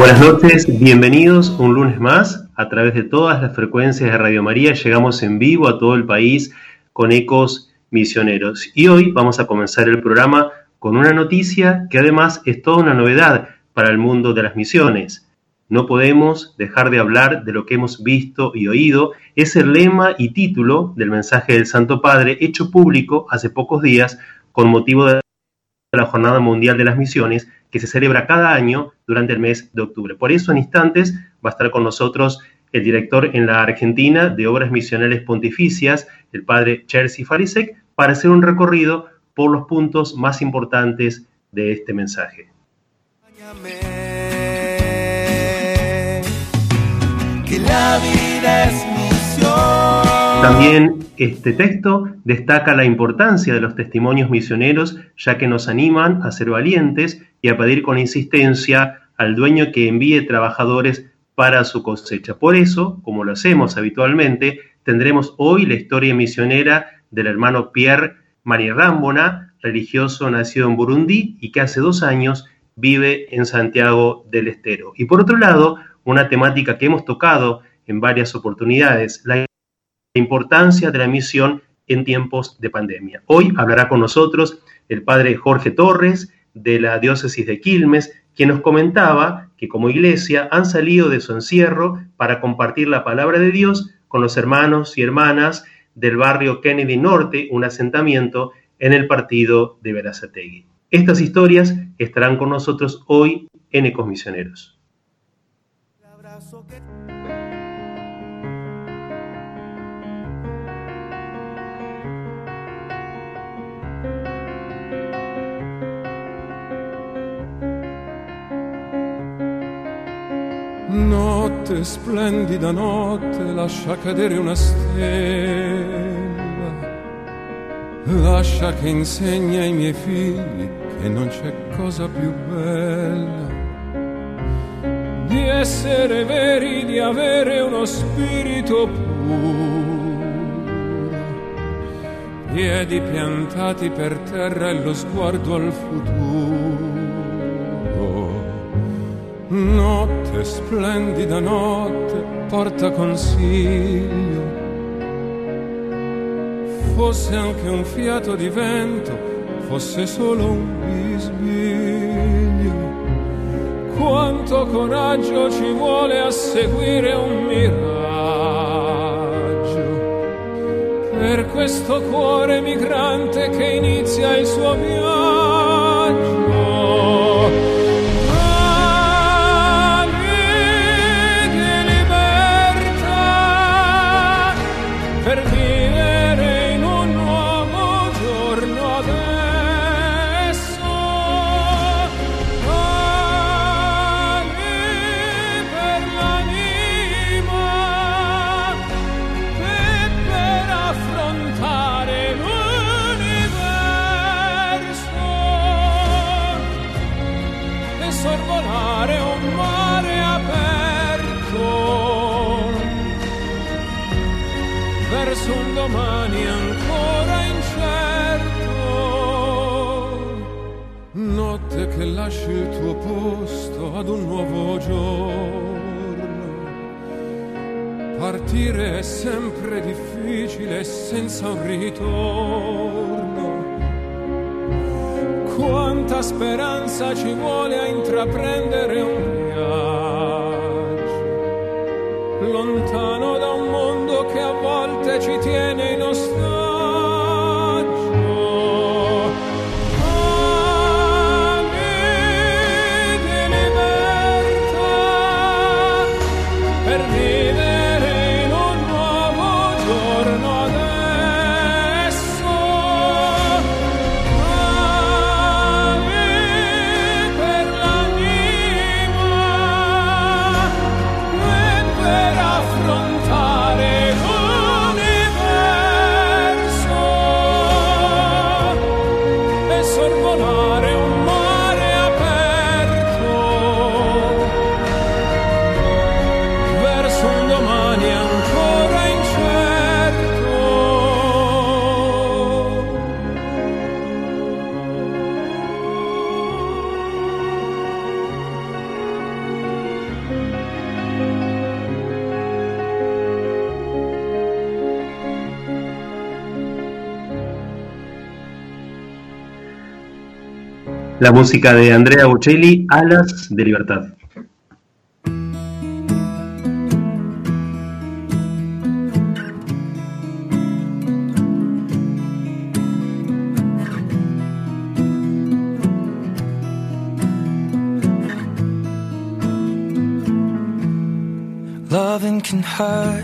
Buenas noches, bienvenidos un lunes más. A través de todas las frecuencias de Radio María llegamos en vivo a todo el país con Ecos Misioneros. Y hoy vamos a comenzar el programa con una noticia que además es toda una novedad para el mundo de las misiones. No podemos dejar de hablar de lo que hemos visto y oído. Es el lema y título del mensaje del Santo Padre hecho público hace pocos días con motivo de la Jornada Mundial de las Misiones que se celebra cada año durante el mes de octubre. Por eso en instantes va a estar con nosotros el director en la Argentina de Obras Misionales Pontificias, el padre Jerzy Farisek, para hacer un recorrido por los puntos más importantes de este mensaje. Que la vida es misión. También este texto destaca la importancia de los testimonios misioneros, ya que nos animan a ser valientes y a pedir con insistencia al dueño que envíe trabajadores para su cosecha. Por eso, como lo hacemos habitualmente, tendremos hoy la historia misionera del hermano Pierre Manirambona, religioso nacido en Burundi y que hace 2 años vive en Santiago del Estero. Y por otro lado, una temática que hemos tocado en varias oportunidades, la importancia de la misión en tiempos de pandemia. Hoy hablará con nosotros el padre Jorge Torres, de la diócesis de Quilmes, quien nos comentaba que como iglesia han salido de su encierro para compartir la palabra de Dios con los hermanos y hermanas del barrio Kennedy Norte, un asentamiento en el partido de Berazategui. Estas historias estarán con nosotros hoy en Ecos Misioneros. Notte, splendida notte, lascia cadere una stella, lascia che insegni ai miei figli che non c'è cosa più bella di essere veri, di avere uno spirito puro, piedi piantati per terra e lo sguardo al futuro. Notte, splendida notte, porta consiglio, fosse anche un fiato di vento, fosse solo un bisbiglio. Quanto coraggio ci vuole a seguire un miraggio, per questo cuore migrante che inizia il suo viaggio. Un domani ancora incerto, notte che lasci il tuo posto ad un nuovo giorno. Partire è sempre difficile senza un ritorno. Quanta speranza ci vuole a intraprendere un viaggio lontano da un mondo che a volte ci tiene in ostaggio. Ali di libertà per vivere in un nuovo giorno adesso. Ali per l'anima e per affrontare l'universo. La música de Andrea Bocelli, Alas de Libertad. Loving can hurt.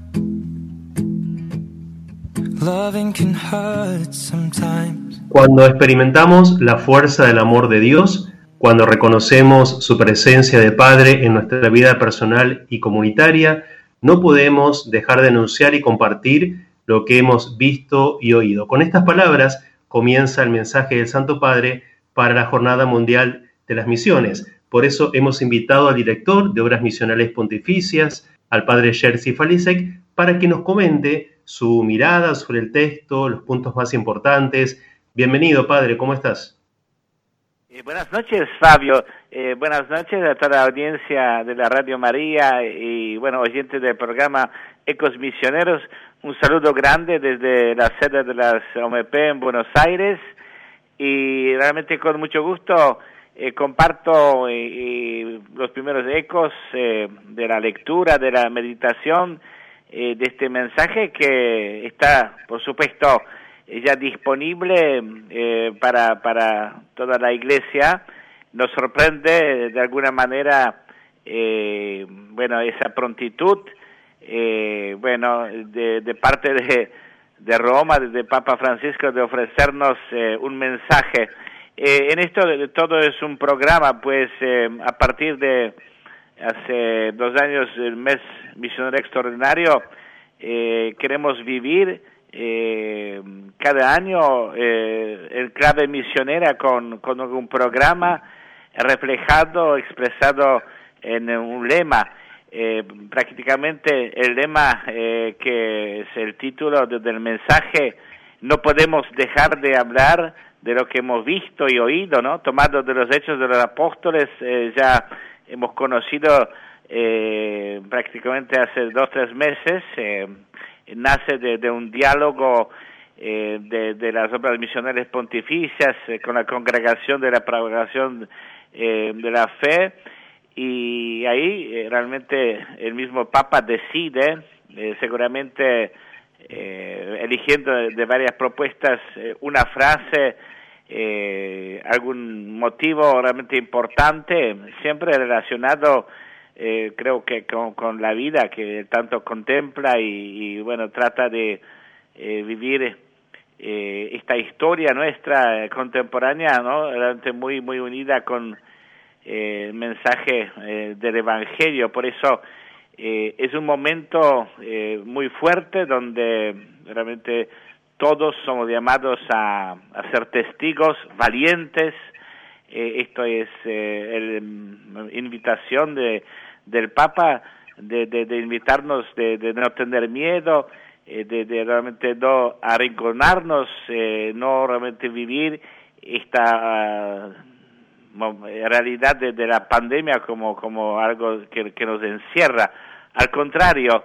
Loving can hurt sometimes. Cuando experimentamos la fuerza del amor de Dios, cuando reconocemos su presencia de Padre en nuestra vida personal y comunitaria, no podemos dejar de anunciar y compartir lo que hemos visto y oído. Con estas palabras comienza el mensaje del Santo Padre para la Jornada Mundial de las Misiones. Por eso hemos invitado al director de Obras Misionales Pontificias, al Padre Jerzy Falisek, para que nos comente su mirada sobre el texto, los puntos más importantes. Bienvenido, Padre, ¿cómo estás? Buenas noches, Fabio. Buenas noches a toda la audiencia de la Radio María y, oyentes del programa Ecos Misioneros. Un saludo grande desde la sede de las OMP en Buenos Aires y realmente con mucho gusto comparto los primeros ecos de la lectura, de la meditación, de este mensaje que está, por supuesto, ya disponible para toda la Iglesia. Nos sorprende de alguna manera esa prontitud de parte de Roma, de Papa Francisco, de ofrecernos un mensaje. En esto todo es un programa, pues a partir de hace 2 años, el mes misionero extraordinario, queremos vivir cada año en clave misionera con un programa reflejado, expresado en un lema. Prácticamente el lema que es el título del mensaje: no podemos dejar de hablar de lo que hemos visto y oído, ¿no? Tomado de los hechos de los apóstoles, ya hemos conocido prácticamente hace 2-3 meses, nace de un diálogo de las obras misionales pontificias con la Congregación de la Propagación de la Fe, y ahí realmente el mismo Papa decide, seguramente eligiendo de varias propuestas una frase, algún motivo realmente importante, siempre relacionado creo que con la vida que tanto contempla y trata de vivir esta historia nuestra contemporánea, ¿no? Realmente muy muy unida con el mensaje del Evangelio. Por eso es un momento muy fuerte donde realmente todos somos llamados a ser testigos valientes. Esto es la invitación del Papa de invitarnos de no tener miedo, de realmente no arrinconarnos, no realmente vivir esta realidad de la pandemia como algo que nos encierra. Al contrario,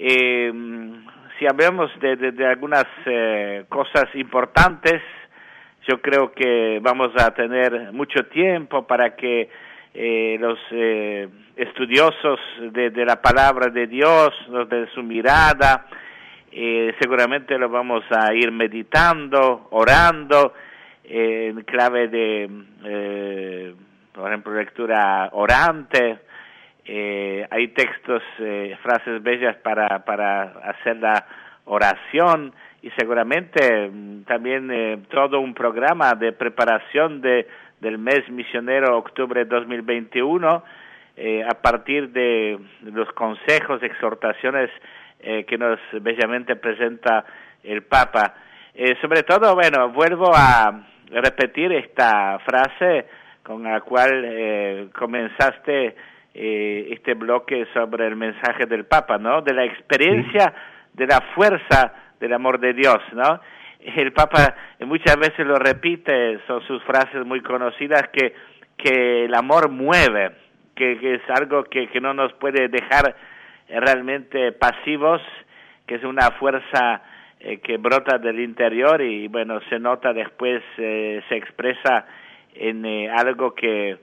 si hablamos de algunas cosas importantes, yo creo que vamos a tener mucho tiempo para que los estudiosos de la palabra de Dios, de su mirada, seguramente lo vamos a ir meditando, orando, en clave de, por ejemplo, lectura orante. Hay textos, frases bellas para hacer la oración, y seguramente también todo un programa de preparación del mes misionero octubre 2021, a partir de los consejos, exhortaciones que nos bellamente presenta el Papa. Sobre todo, vuelvo a repetir esta frase con la cual comenzaste este bloque sobre el mensaje del Papa, ¿no? De la experiencia, de la fuerza del amor de Dios, ¿no? El Papa muchas veces lo repite, son sus frases muy conocidas, que el amor mueve, que es algo que no nos puede dejar realmente pasivos, que es una fuerza que brota del interior y se nota después, se expresa en algo que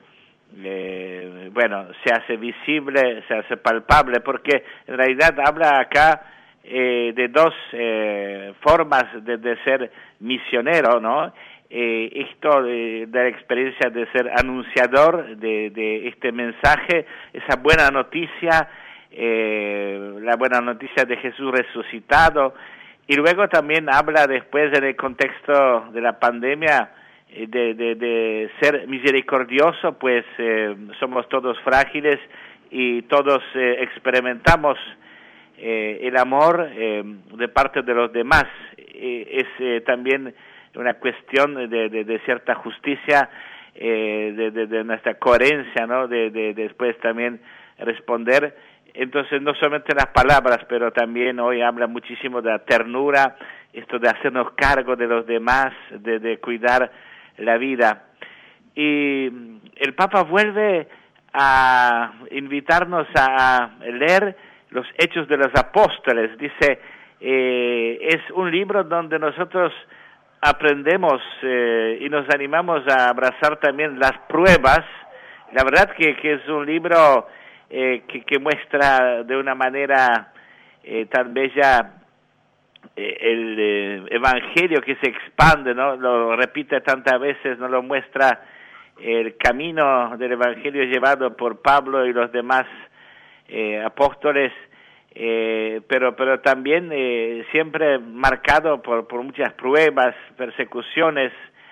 se hace visible, se hace palpable, porque en realidad habla acá de dos formas de ser misionero, ¿no? Esto de la experiencia de ser anunciador de este mensaje, esa buena noticia, la buena noticia de Jesús resucitado, y luego también habla después en el contexto de la pandemia de ser misericordioso, pues somos todos frágiles y todos experimentamos el amor de parte de los demás. Es también una cuestión de cierta justicia, de nuestra coherencia, ¿no? De después también responder. Entonces, no solamente las palabras, pero también hoy habla muchísimo de la ternura, esto de hacernos cargo de los demás, de cuidar la vida. Y el Papa vuelve a invitarnos a leer los Hechos de los Apóstoles. Dice, es un libro donde nosotros aprendemos y nos animamos a abrazar también las pruebas. La verdad que es un libro que muestra de una manera tan bella el evangelio que se expande, ¿no? Lo repite tantas veces, no lo muestra el camino del evangelio llevado por Pablo y los demás apóstoles, pero también siempre marcado por muchas pruebas, persecuciones,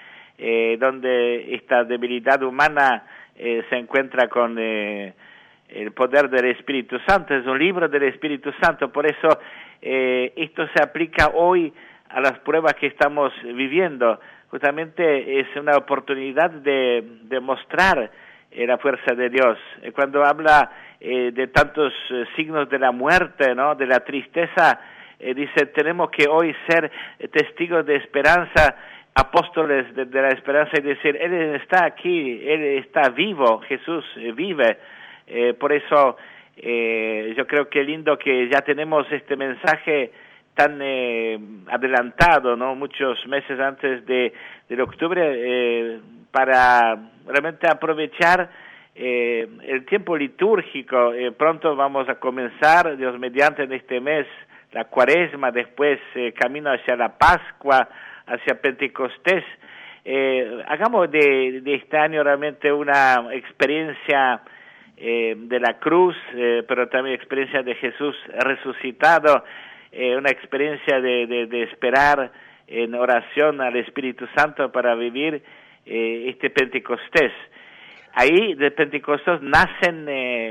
donde esta debilidad humana se encuentra con el poder del Espíritu Santo. Es un libro del Espíritu Santo, por eso esto se aplica hoy a las pruebas que estamos viviendo. Justamente es una oportunidad de mostrar la fuerza de Dios. Cuando habla de tantos signos de la muerte, ¿no? De la tristeza, dice, tenemos que hoy ser testigos de esperanza, apóstoles de la esperanza, y decir, Él está aquí, Él está vivo, Jesús vive. Por eso yo creo que es lindo que ya tenemos este mensaje tan adelantado, ¿no? Muchos meses antes del octubre, para realmente aprovechar el tiempo litúrgico. Pronto vamos a comenzar, Dios mediante, en este mes, la Cuaresma, después camino hacia la Pascua, hacia Pentecostés. Hagamos de este año realmente una experiencia de la cruz, pero también experiencia de Jesús resucitado, una experiencia de esperar en oración al Espíritu Santo para vivir este Pentecostés. Ahí de Pentecostés nacen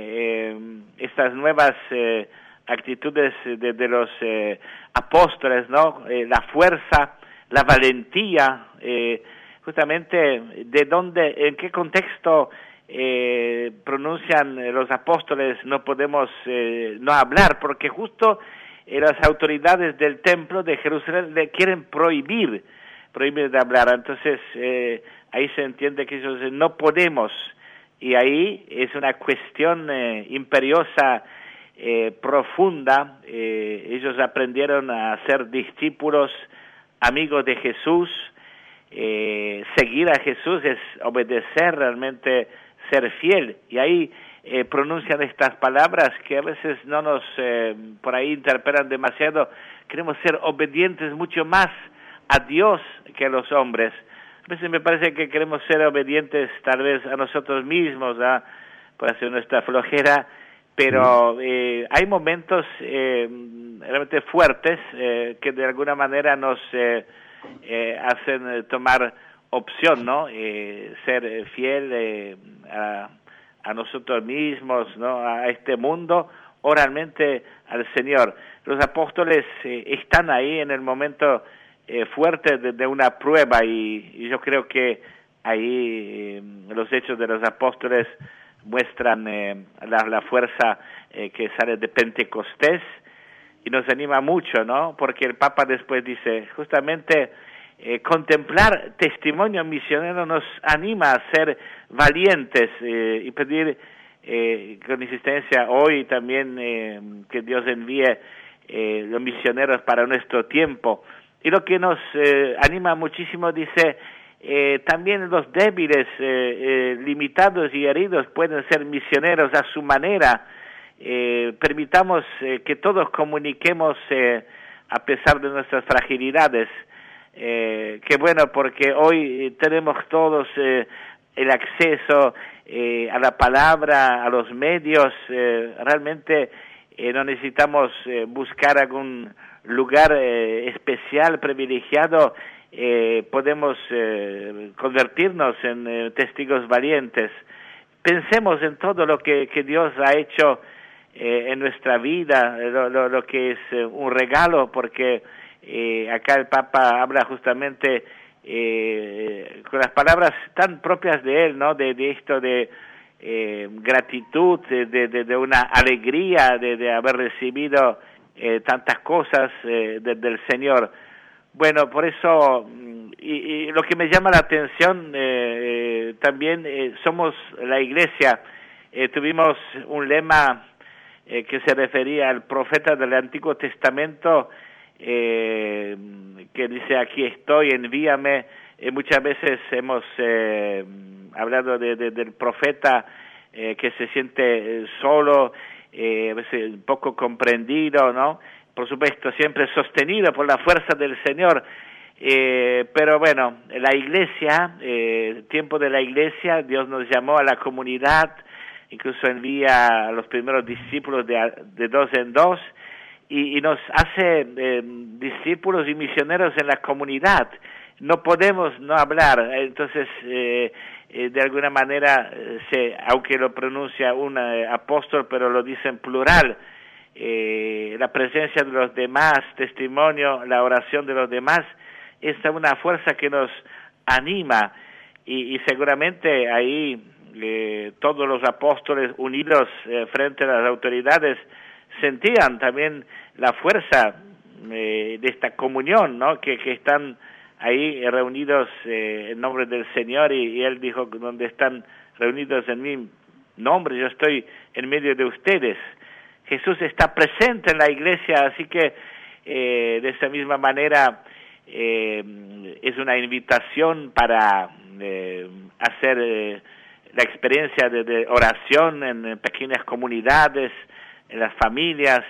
estas nuevas actitudes de los apóstoles, ¿no? La fuerza, la valentía, justamente de dónde, en qué contexto pronuncian los apóstoles, no podemos no hablar, porque justo las autoridades del templo de Jerusalén le quieren prohibir de hablar. Entonces ahí se entiende que ellos no podemos, y ahí es una cuestión imperiosa, profunda. Ellos aprendieron a ser discípulos, amigos de Jesús. Seguir a Jesús es obedecer, realmente ser fiel, y ahí pronuncian estas palabras que a veces no nos por ahí interpretan demasiado. Queremos ser obedientes mucho más a Dios que a los hombres. A veces me parece que queremos ser obedientes tal vez a nosotros mismos, por hacer nuestra flojera, pero hay momentos realmente fuertes que de alguna manera nos hacen tomar opción, ¿no? Ser fiel a nosotros mismos, ¿no? A este mundo, o realmente al Señor. Los apóstoles están ahí en el momento fuerte de una prueba, y yo creo que ahí los hechos de los apóstoles muestran la fuerza que sale de Pentecostés, y nos anima mucho, ¿no? Porque el Papa después dice, justamente contemplar testimonio misionero nos anima a ser valientes, y pedir con insistencia hoy también que Dios envíe los misioneros para nuestro tiempo. Y lo que nos anima muchísimo, dice, también los débiles, limitados y heridos pueden ser misioneros a su manera. Permitamos que todos comuniquemos a pesar de nuestras fragilidades. Qué bueno, porque hoy tenemos todos el acceso a la palabra, a los medios. Realmente no necesitamos buscar algún lugar especial, privilegiado. Podemos convertirnos en testigos valientes. Pensemos en todo lo que Dios ha hecho en nuestra vida, lo que es un regalo, porque acá el Papa habla justamente con las palabras tan propias de él, ¿no? De esto de gratitud, de una alegría de haber recibido tantas cosas del Señor. Bueno, por eso, y lo que me llama la atención también, somos la Iglesia. Tuvimos un lema que se refería al profeta del Antiguo Testamento, que dice: aquí estoy, envíame. Muchas veces hemos hablado del profeta que se siente solo, a veces un poco comprendido, ¿no? Por supuesto, siempre sostenido por la fuerza del Señor. Pero bueno, la Iglesia, tiempo de la Iglesia, Dios nos llamó a la comunidad, incluso envía a los primeros discípulos de dos en dos, y nos hace discípulos y misioneros en la comunidad. No podemos no hablar. Entonces, de alguna manera, aunque lo pronuncia un apóstol, pero lo dice en plural, la presencia de los demás, testimonio, la oración de los demás, es una fuerza que nos anima, y seguramente ahí todos los apóstoles unidos frente a las autoridades sentían también la fuerza de esta comunión, ¿no? Que están ahí reunidos en nombre del Señor, y Él dijo: donde están reunidos en mi nombre, yo estoy en medio de ustedes. Jesús está presente en la Iglesia, así que de esa misma manera es una invitación para hacer la experiencia de oración en pequeñas comunidades, en las familias.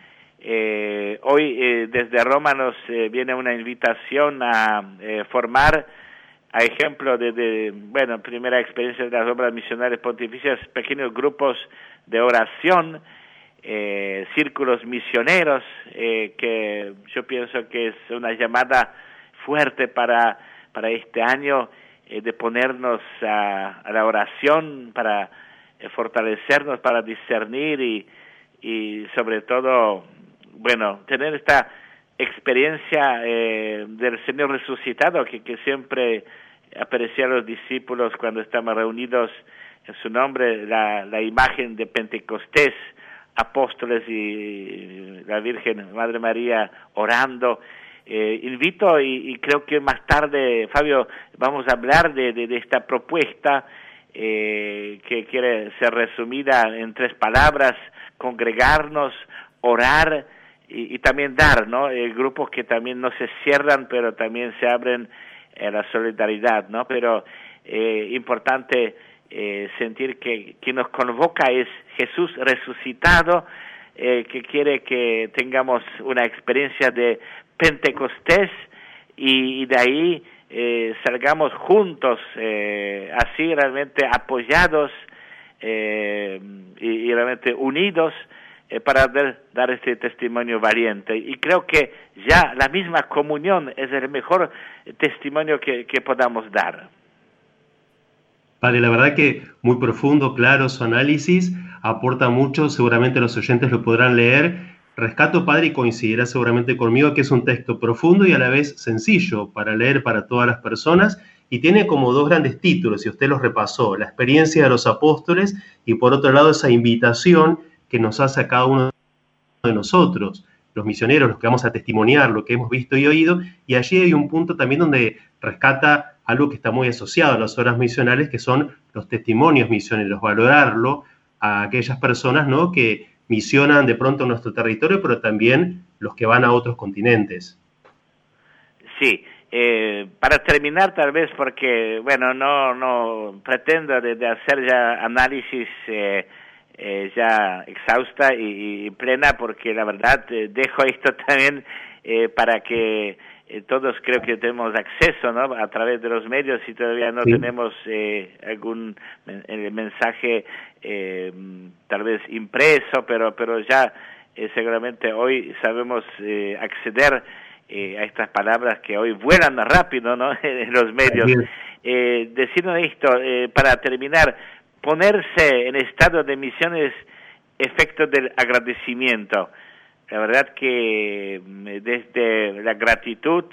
Hoy desde Roma nos viene una invitación a formar, a ejemplo de primera experiencia de las obras misionales pontificias, pequeños grupos de oración, círculos misioneros, que yo pienso que es una llamada fuerte para este año, de ponernos a la oración, para fortalecernos, para discernir y sobre todo, tener esta experiencia del Señor resucitado que siempre aparecía a los discípulos cuando estaban reunidos en su nombre, la imagen de Pentecostés, apóstoles y la Virgen Madre María orando. Invito, y creo que más tarde, Fabio, vamos a hablar de esta propuesta que quiere ser resumida en 3 palabras: congregarnos, orar y también dar, ¿no? Grupos que también no se cierran, pero también se abren a la solidaridad, ¿no? Pero importante sentir que quien nos convoca es Jesús resucitado, que quiere que tengamos una experiencia de Pentecostés, y de ahí salgamos juntos, así realmente apoyados y realmente unidos, para dar este testimonio valiente. Y creo que ya la misma comunión es el mejor testimonio que podamos dar. Padre, la verdad que muy profundo, claro su análisis, aporta mucho, seguramente los oyentes lo podrán leer. Rescato, Padre, y coincidirá seguramente conmigo, que es un texto profundo y a la vez sencillo para leer para todas las personas, y tiene como 2 grandes títulos, y usted los repasó: la experiencia de los apóstoles, y por otro lado esa invitación que nos hace a cada uno de nosotros, los misioneros, los que vamos a testimoniar lo que hemos visto y oído. Y allí hay un punto también donde rescata algo que está muy asociado a las obras misionales, que son los testimonios misioneros, valorarlo a aquellas personas, ¿no?, que misionan de pronto en nuestro territorio, pero también los que van a otros continentes. Sí, Para terminar, tal vez, porque, bueno, no pretendo de hacer ya análisis ya exhausta y plena, porque la verdad dejo esto también para que todos creo que tenemos acceso, ¿no? A través de los medios, si todavía no tenemos algún mensaje tal vez impreso, pero ya seguramente hoy sabemos acceder a estas palabras que hoy vuelan rápido, ¿no? En los medios. Decirnos esto, para terminar, ponerse en estado de misión es efecto del agradecimiento. La verdad que desde la gratitud,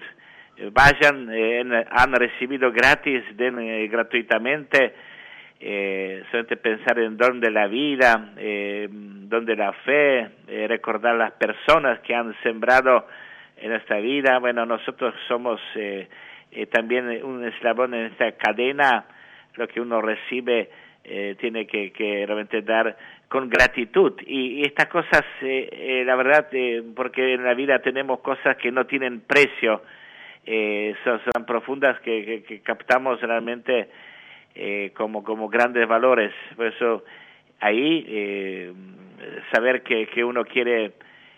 han recibido gratis, den gratuitamente, solamente pensar en don de la vida, don de la fe, recordar las personas que han sembrado en esta vida. Bueno, nosotros somos también un eslabón en esta cadena. Lo que uno recibe tiene que realmente dar con gratitud, y estas cosas, la verdad, porque en la vida tenemos cosas que no tienen precio, son profundas que captamos realmente como grandes valores. Por eso ahí saber que uno quiere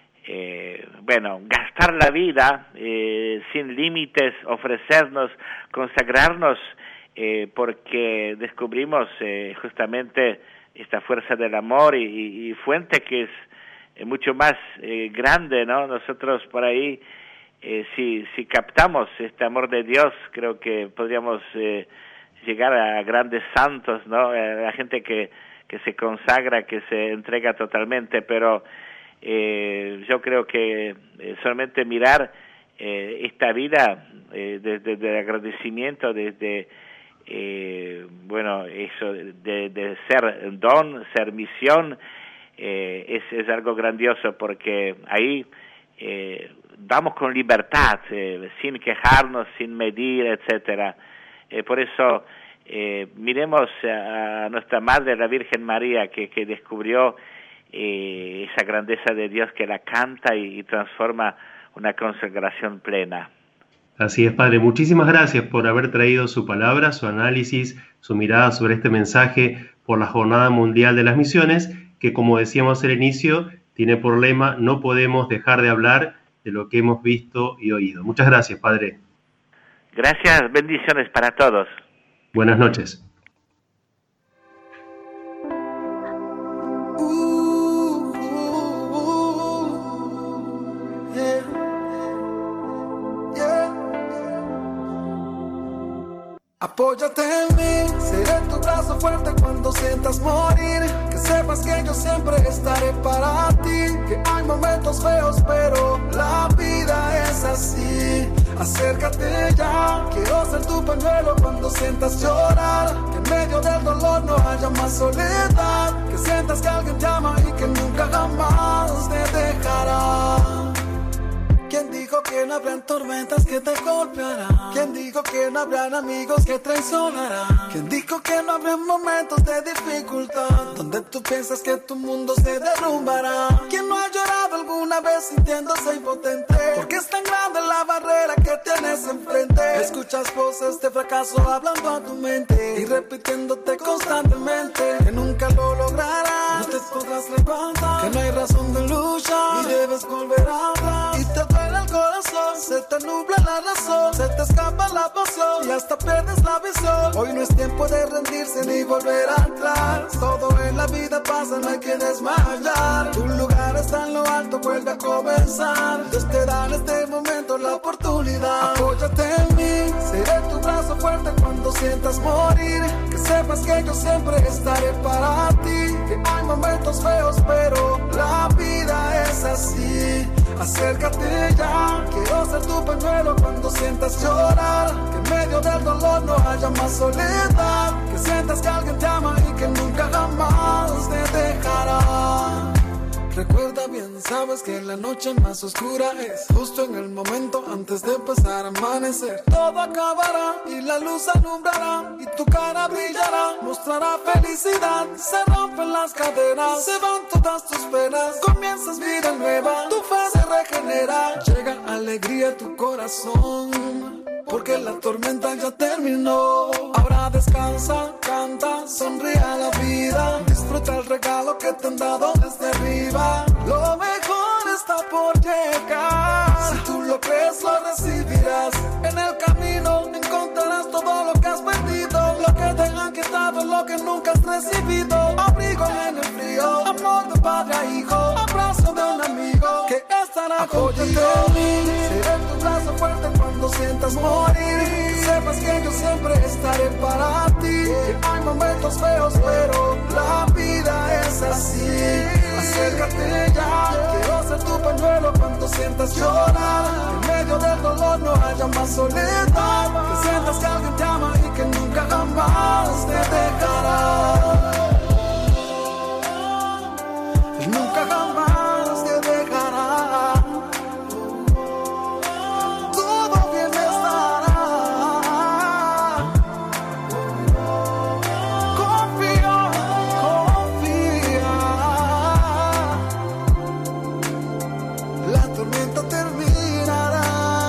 gastar la vida sin límites, ofrecernos, consagrarnos, porque descubrimos justamente esta fuerza del amor y fuente que es mucho más grande, ¿no? Nosotros por ahí, si captamos este amor de Dios, creo que podríamos llegar a grandes santos, ¿no? A la gente que se consagra, que se entrega totalmente, pero yo creo que solamente mirar esta vida desde el agradecimiento, desde eso de ser don, ser misión, es algo grandioso, porque ahí damos con libertad, sin quejarnos, sin medir, etcétera. Por eso miremos a nuestra Madre, la Virgen María, que descubrió esa grandeza de Dios, que la canta y transforma una consagración plena. Así es, Padre. Muchísimas gracias por haber traído su palabra, su análisis, su mirada sobre este mensaje por la Jornada Mundial de las Misiones, que, como decíamos al inicio, tiene por lema: no podemos dejar de hablar de lo que hemos visto y oído. Muchas gracias, Padre. Gracias, bendiciones para todos. Buenas noches. Apóyate en mí, seré tu brazo fuerte cuando sientas morir. Que sepas que yo siempre estaré para ti. Que hay momentos feos, pero la vida es así. Acércate ya, quiero ser tu pañuelo cuando sientas llorar. Que en medio del dolor no haya más soledad. Que sientas que alguien te ama y que nunca jamás te dejará. ¿Quién dijo que no habrán tormentas que te golpearán? ¿Quién dijo que no habrán amigos que traicionarán? ¿Quién dijo que no habrán momentos de dificultad donde tú piensas que tu mundo se derrumbará? ¿Quién no ha llorado alguna vez sintiéndose impotente? Porque es tan grande la barrera que tienes enfrente. Escuchas voces de fracaso hablando a tu mente y repitiéndote constantemente que nunca lo lograrás, no te podrás levantar, que no hay razón de luchar y debes volver a hablar. Y te duele el corazón, se te nubla la razón, se te escapa la pasión y hasta pierdes la visión. Hoy no es tiempo de rendirse ni volver atrás. Todo en la vida pasa, no hay que desmayar. Tu lugar está en lo alto, vuelve a comenzar. Dios te da en este momento la oportunidad. Apóyate en mí, seré tu brazo fuerte cuando sientas morir. Que sepas que yo siempre estaré para ti. Que hay momentos feos, pero la vida es así. Acércate ya, quiero ser tu pañuelo cuando sientas llorar. Que en medio del dolor no haya más soledad. Que sientas que alguien te ama y que nunca jamás te dejará. Recuerda bien, sabes que la noche más oscura es justo en el momento antes de empezar a amanecer. Todo acabará y la luz alumbrará y tu cara brillará, mostrará felicidad. Se rompen las cadenas, se van todas tus penas, comienzas vida nueva, tu fe se regenera, llega alegría a tu corazón. porque la tormenta ya terminó. Ahora descansa, canta, sonríe a la vida, disfruta el regalo que te han dado desde arriba. Lo mejor está por llegar, si tú lo crees lo recibirás. En el camino encontrarás todo lo que has perdido, lo que te han quitado, lo que nunca has recibido. Abrigo en el frío, amor de padre a hijo, abrazo de un amigo que estará contigo. Seré tu brazo fuerte cuando sientas morir, que sepas que yo siempre estaré para ti. Que hay momentos feos pero la vida es así. Acércate ya, quiero ser tu pañuelo cuando sientas llorar. En medio del dolor no haya más soledad, que sientas que alguien te ama y que nunca jamás te dejará. Nunca jamás te dejará. Todo bien estará. Confía, confía. La tormenta terminará.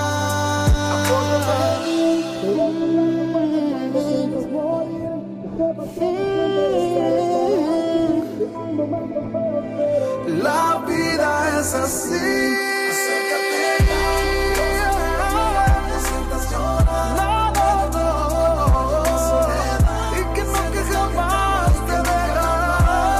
La vida es así. Acércate ya, te sientas llorar. No, soledad, y que nunca jamás te dejará.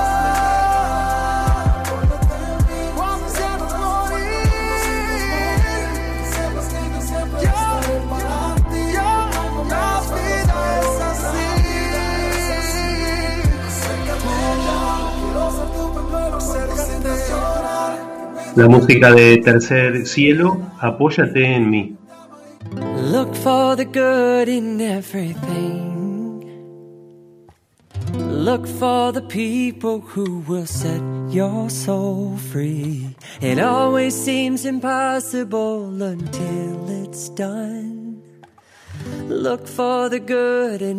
Cuando sientas morir, sepas que yo siempre estaré para ti. La vida es así. Acércate ya, quiero ser tu pañuelo, acércate llorar. La música de Tercer Cielo, Apóyate en mí. Look for the good in everything. Look for the people who will set your soul free. It always seems impossible until it's done. Look for the good in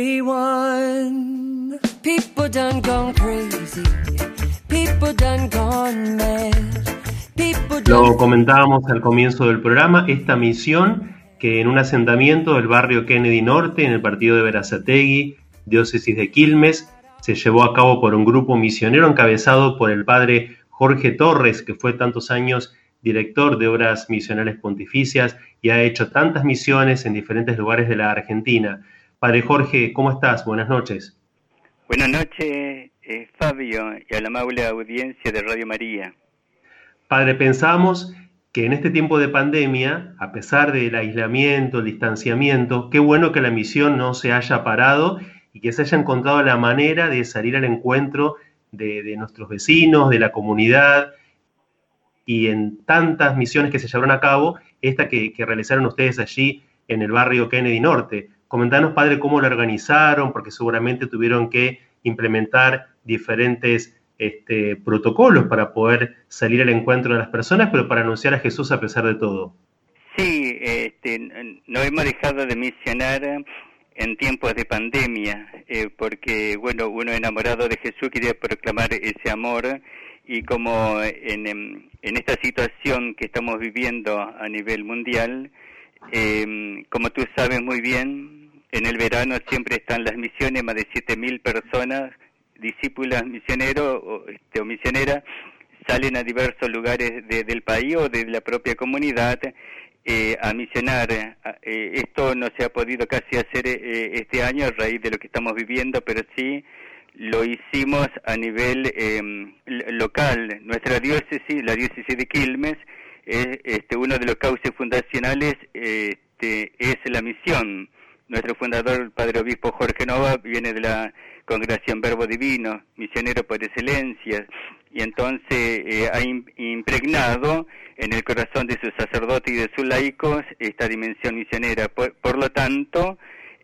everyone. People done gone crazy. People done gone mad. Lo comentábamos al comienzo del programa, esta misión que en un asentamiento del barrio Kennedy Norte, en el partido de Berazategui, diócesis de Quilmes, se llevó a cabo por un grupo misionero encabezado por el padre Jorge Torres, que fue tantos años director de obras misionales pontificias y ha hecho tantas misiones en diferentes lugares de la Argentina. Padre Jorge, ¿cómo estás? Buenas noches. Buenas noches, Fabio, y a la amable audiencia de Radio María. Padre, pensamos que en este tiempo de pandemia, a pesar del aislamiento, el distanciamiento, qué bueno que la misión no se haya parado y que se haya encontrado la manera de salir al encuentro de nuestros vecinos, de la comunidad, y en tantas misiones que se llevaron a cabo, esta que realizaron ustedes allí en el barrio Kennedy Norte. Comentanos, Padre, cómo lo organizaron, porque seguramente tuvieron que implementar diferentes protocolos para poder salir al encuentro de las personas, pero para anunciar a Jesús a pesar de todo. Sí, no hemos dejado de misionar en tiempos de pandemia, porque, bueno, uno enamorado de Jesús quería proclamar ese amor, y como en esta situación que estamos viviendo a nivel mundial, como tú sabes muy bien, en el verano siempre están las misiones, más de 7.000 personas, discípulas misioneros o misioneras, salen a diversos lugares del país o de la propia comunidad a misionar. Esto no se ha podido casi hacer este año a raíz de lo que estamos viviendo, pero sí lo hicimos a nivel local. Nuestra diócesis, la diócesis de Quilmes, uno de los cauces fundacionales es la misión. Nuestro fundador, el Padre Obispo Jorge Nova, viene de la Congregación Verbo Divino, misionero por excelencia, y entonces ha impregnado en el corazón de sus sacerdotes y de sus laicos esta dimensión misionera. Por lo tanto,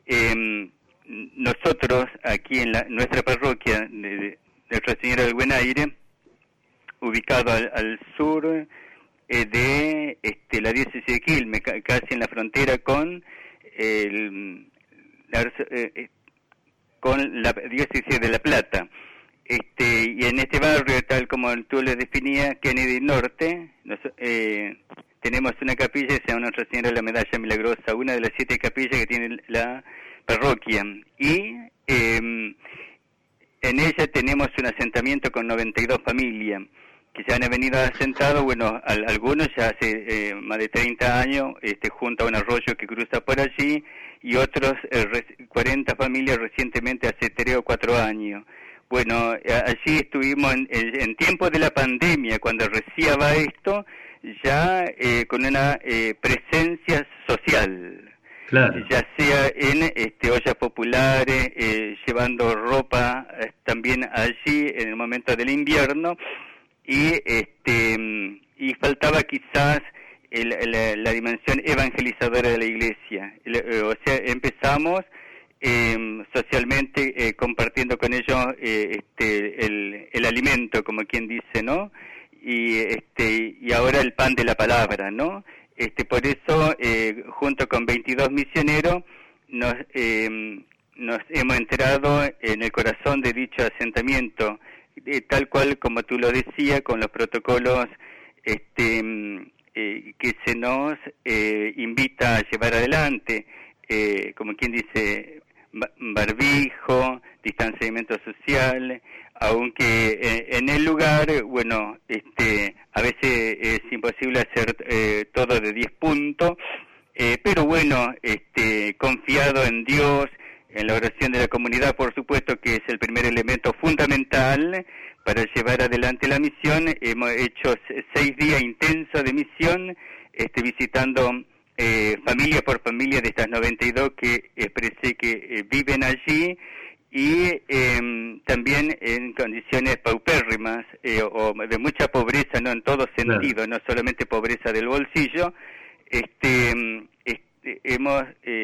nosotros aquí en nuestra parroquia de Nuestra Señora del Buen Aire, ubicado al sur de la diócesis de Quilmes, casi en la frontera con la diócesis de La Plata, y en este barrio, tal como tú lo definías, Kennedy Norte, tenemos una capilla que se llama Nuestra Señora de la Medalla Milagrosa, una de las 7 capillas que tiene la parroquia. Y en ella tenemos un asentamiento con 92 familias que se han venido asentados, bueno, algunos ya hace más de 30 años, junto a un arroyo que cruza por allí, y otros 40 familias recientemente hace 3 o 4 años. Bueno, allí estuvimos en tiempos de la pandemia, cuando reciaba esto, ya con una presencia social. Claro. Ya sea en ollas populares, llevando ropa también allí en el momento del invierno, y faltaba quizás la dimensión evangelizadora de la iglesia. O sea, empezamos socialmente compartiendo con ellos el alimento, como quien dice, ¿no? Y ahora el pan de la palabra, ¿no? Por eso, junto con 22 misioneros, nos hemos entrado en el corazón de dicho asentamiento, tal cual como tú lo decías, con los protocolos que se nos invita a llevar adelante, como quien dice, barbijo, distanciamiento social, aunque en el lugar, bueno, a veces es imposible hacer todo de 10 puntos, pero bueno, confiado en Dios, en la oración de la comunidad, por supuesto, que es el primer elemento fundamental para llevar adelante la misión. Hemos hecho 6 días intensos de misión, visitando familia por familia de estas 92 que expresé que viven allí, y también en condiciones paupérrimas o de mucha pobreza, no en todo sentido, claro, no solamente pobreza del bolsillo. Hemos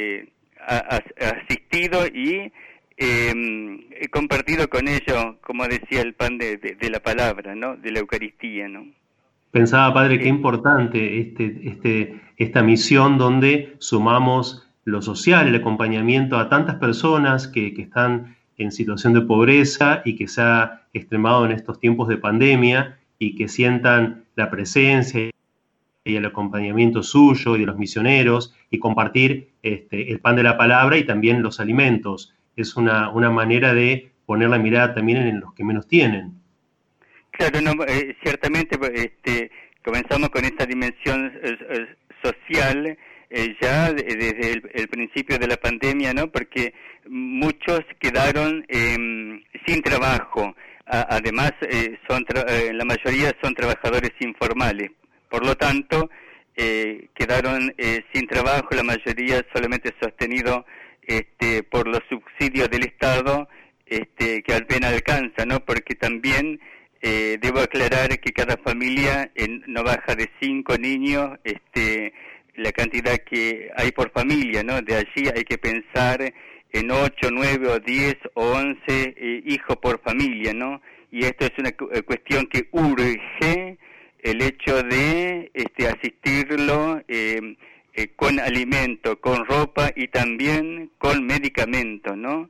asistido y he compartido con ellos, como decía, el pan de la palabra, ¿no? De la Eucaristía, ¿no? Pensaba, padre, qué importante esta misión donde sumamos lo social, el acompañamiento a tantas personas que están en situación de pobreza y que se ha extremado en estos tiempos de pandemia, y que sientan la presencia y el acompañamiento suyo y de los misioneros, y compartir el pan de la palabra y también los alimentos. Es una manera de poner la mirada también en los que menos tienen. Claro, no, ciertamente comenzamos con esta dimensión social ya desde el principio de la pandemia, ¿no? Porque muchos quedaron sin trabajo. Además, la mayoría son trabajadores informales. Por lo tanto, quedaron sin trabajo, la mayoría solamente sostenido por los subsidios del Estado, que apenas alcanza, ¿no? Porque también debo aclarar que cada familia no baja de 5 niños, la cantidad que hay por familia, ¿no? De allí hay que pensar en 8, 9 o 10 o 11 hijos por familia, ¿no? Y esto es una cuestión que urge el hecho de asistirlo con alimento, con ropa y también con medicamentos, ¿no?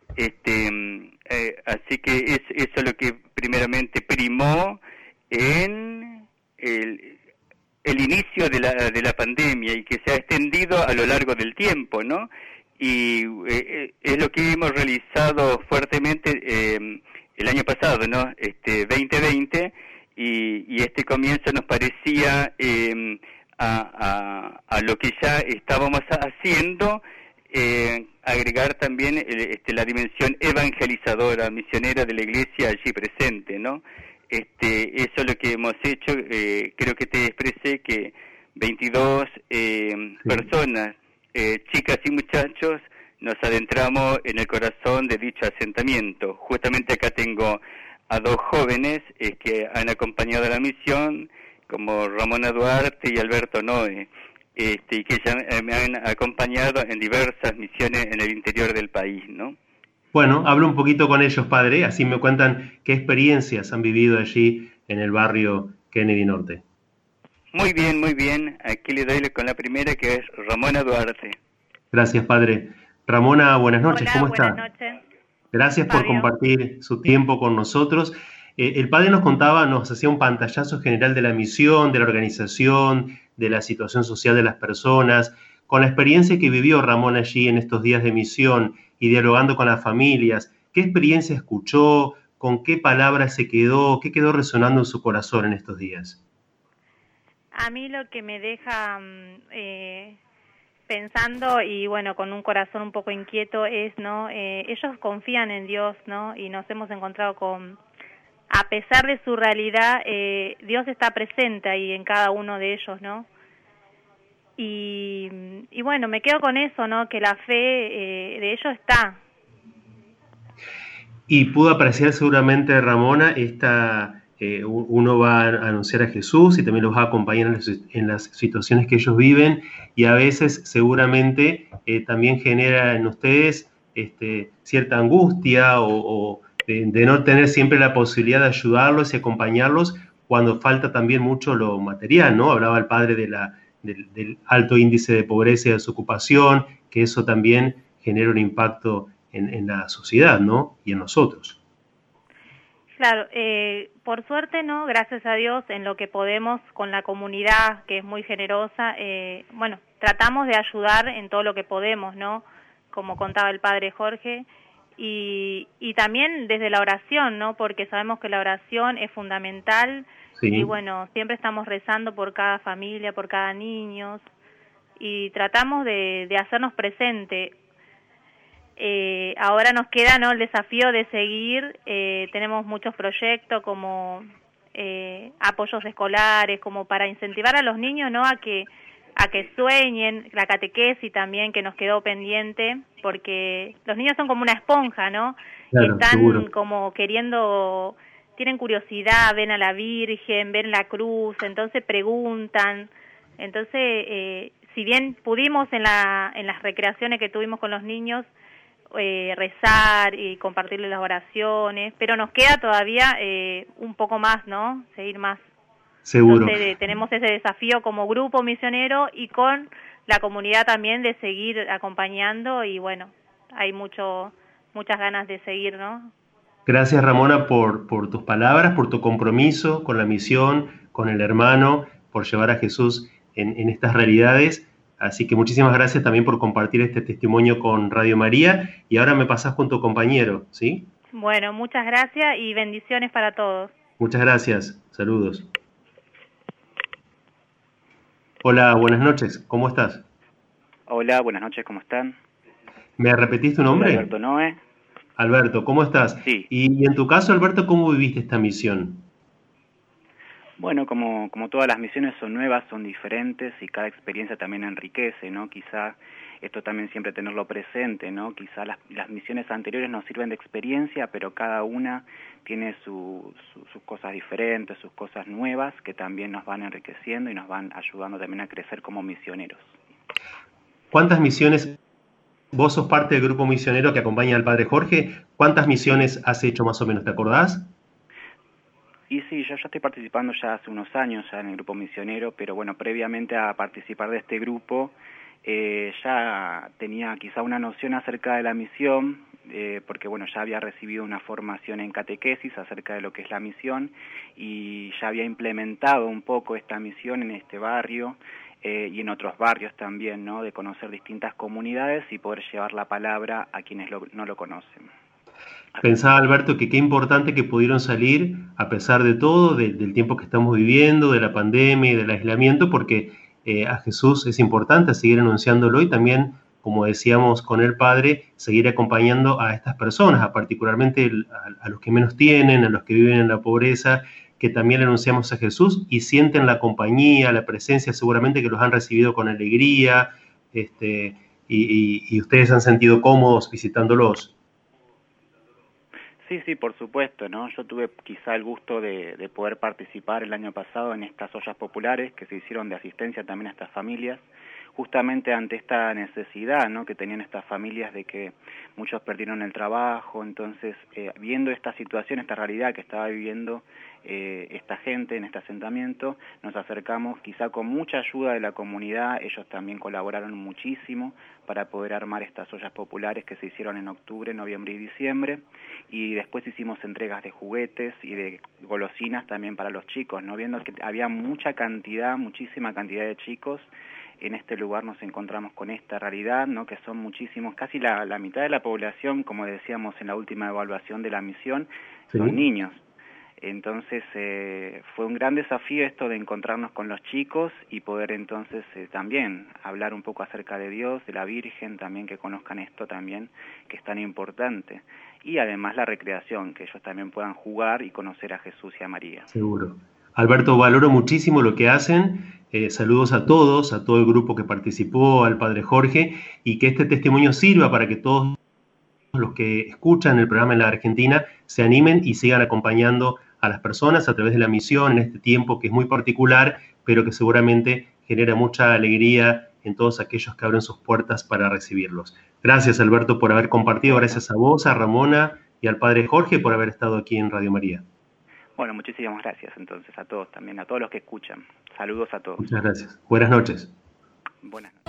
Así que eso es lo que primeramente primó en el inicio de la pandemia, y que se ha extendido a lo largo del tiempo, ¿no? Y es lo que hemos realizado fuertemente el año pasado, ¿no? 2020, y este comienzo nos parecía a lo que ya estábamos haciendo, agregar también la dimensión evangelizadora, misionera de la Iglesia allí presente, ¿no? Eso es lo que hemos hecho. Creo que te expresé que 22 personas, chicas y muchachos, nos adentramos en el corazón de dicho asentamiento. Justamente acá tengo a 2 jóvenes que han acompañado a la misión, como Ramona Duarte y Alberto Noé, y que ya me han acompañado en diversas misiones en el interior del país, ¿no? Bueno, hablo un poquito con ellos, padre, así me cuentan qué experiencias han vivido allí en el barrio Kennedy Norte. Muy bien, muy bien. Aquí le doy con la primera, que es Ramona Duarte. Gracias, padre. Ramona, buenas noches. Hola, ¿cómo está? Buenas noches. Gracias por compartir su tiempo con nosotros. El padre nos contaba, nos hacía un pantallazo general de la misión, de la organización, de la situación social de las personas. Con la experiencia que vivió Ramón allí en estos días de misión y dialogando con las familias, ¿qué experiencia escuchó? ¿Con qué palabras se quedó? ¿Qué quedó resonando en su corazón en estos días? A mí lo que me deja pensando y bueno, con un corazón un poco inquieto es, ¿no? Ellos confían en Dios, ¿no? Y nos hemos encontrado con, a pesar de su realidad, Dios está presente ahí en cada uno de ellos, ¿no? Y bueno, me quedo con eso, ¿no? Que la fe de ellos está. Y pudo apreciar seguramente, Ramona, uno va a anunciar a Jesús y también los va a acompañar en las situaciones que ellos viven, y a veces seguramente también genera en ustedes cierta angustia o de no tener siempre la posibilidad de ayudarlos y acompañarlos cuando falta también mucho lo material, ¿no? Hablaba el padre del alto índice de pobreza y desocupación, que eso también genera un impacto en la sociedad, ¿no? Y en nosotros. Claro, por suerte, ¿no? Gracias a Dios, en lo que podemos con la comunidad, que es muy generosa, bueno, tratamos de ayudar en todo lo que podemos, ¿no? Como contaba el padre Jorge, y también desde la oración, ¿no? Porque sabemos que la oración es fundamental, sí. Y bueno, siempre estamos rezando por cada familia, por cada niño, y tratamos de hacernos presente. Ahora nos queda, ¿no?, el desafío de seguir. Tenemos muchos proyectos como apoyos escolares, como para incentivar a los niños, ¿no?, a que sueñen, la catequesis también que nos quedó pendiente, porque los niños son como una esponja, ¿no? Claro, están seguro. Como queriendo, tienen curiosidad, ven a la Virgen, ven la cruz, entonces preguntan. Entonces, si bien pudimos en las recreaciones que tuvimos con los niños rezar y compartirles las oraciones, pero nos queda todavía un poco más, ¿no? Seguir más. Seguro. Entonces, tenemos ese desafío como grupo misionero y con la comunidad también de seguir acompañando, y bueno, hay muchas ganas de seguir, ¿no? Gracias, Ramona, por tus palabras, por tu compromiso con la misión, con el hermano, por llevar a Jesús en estas realidades. Así que muchísimas gracias también por compartir este testimonio con Radio María. Y ahora me pasás con tu compañero, ¿sí? Bueno, muchas gracias y bendiciones para todos. Muchas gracias. Saludos. Hola, buenas noches. ¿Cómo estás? Hola, buenas noches. ¿Cómo están? ¿Me repetís tu nombre? Alberto Noé. Alberto, ¿cómo estás? Sí. Y en tu caso, Alberto, ¿cómo viviste esta misión? Bueno, como todas las misiones son nuevas, son diferentes y cada experiencia también enriquece, ¿no? Quizá esto también siempre tenerlo presente, ¿no? Quizá las misiones anteriores nos sirven de experiencia, pero cada una tiene sus cosas diferentes, sus cosas nuevas que también nos van enriqueciendo y nos van ayudando también a crecer como misioneros. ¿Cuántas misiones? Vos sos parte del grupo misionero que acompaña al Padre Jorge. ¿Cuántas misiones has hecho más o menos? ¿Te acordás? Y sí, yo ya estoy participando ya hace unos años ya en el grupo misionero, pero bueno, previamente a participar de este grupo ya tenía quizá una noción acerca de la misión, porque bueno, ya había recibido una formación en catequesis acerca de lo que es la misión y ya había implementado un poco esta misión en este barrio y en otros barrios también, ¿no? De conocer distintas comunidades y poder llevar la palabra a quienes no lo conocen. Pensaba, Alberto, que qué importante que pudieron salir, a pesar de todo, del tiempo que estamos viviendo, de la pandemia y del aislamiento, porque a Jesús es importante seguir anunciándolo y también, como decíamos con el Padre, seguir acompañando a estas personas, particularmente a los que menos tienen, a los que viven en la pobreza, que también le anunciamos a Jesús y sienten la compañía, la presencia, seguramente que los han recibido con alegría, y ustedes han sentido cómodos visitándolos. Sí, por supuesto, ¿no? Yo tuve quizá el gusto de poder participar el año pasado en estas ollas populares que se hicieron de asistencia también a estas familias, justamente ante esta necesidad, ¿no?, que tenían estas familias de que muchos perdieron el trabajo. Entonces, viendo esta situación, esta realidad que estaba viviendo esta gente en este asentamiento, nos acercamos quizá con mucha ayuda de la comunidad. Ellos también colaboraron muchísimo para poder armar estas ollas populares que se hicieron en octubre, noviembre y diciembre, y después hicimos entregas de juguetes y de golosinas también para los chicos, ¿no? Viendo que había muchísima cantidad de chicos. En este lugar nos encontramos con esta realidad, ¿no?, que son muchísimos, casi la mitad de la población, como decíamos en la última evaluación de la misión, son niños. Entonces fue un gran desafío esto de encontrarnos con los chicos y poder entonces también hablar un poco acerca de Dios, de la Virgen, también que conozcan esto también, que es tan importante. Y además la recreación, que ellos también puedan jugar y conocer a Jesús y a María. Seguro. Alberto, valoro muchísimo lo que hacen. Saludos a todos, a todo el grupo que participó, al Padre Jorge, y que este testimonio sirva para que todos los que escuchan el programa en la Argentina se animen y sigan acompañando a las personas a través de la misión en este tiempo que es muy particular, pero que seguramente genera mucha alegría en todos aquellos que abren sus puertas para recibirlos. Gracias, Alberto, por haber compartido. Gracias a vos, a Ramona y al Padre Jorge por haber estado aquí en Radio María. Bueno, muchísimas gracias entonces a todos también, a todos los que escuchan. Saludos a todos. Muchas gracias. Buenas noches. Buenas noches.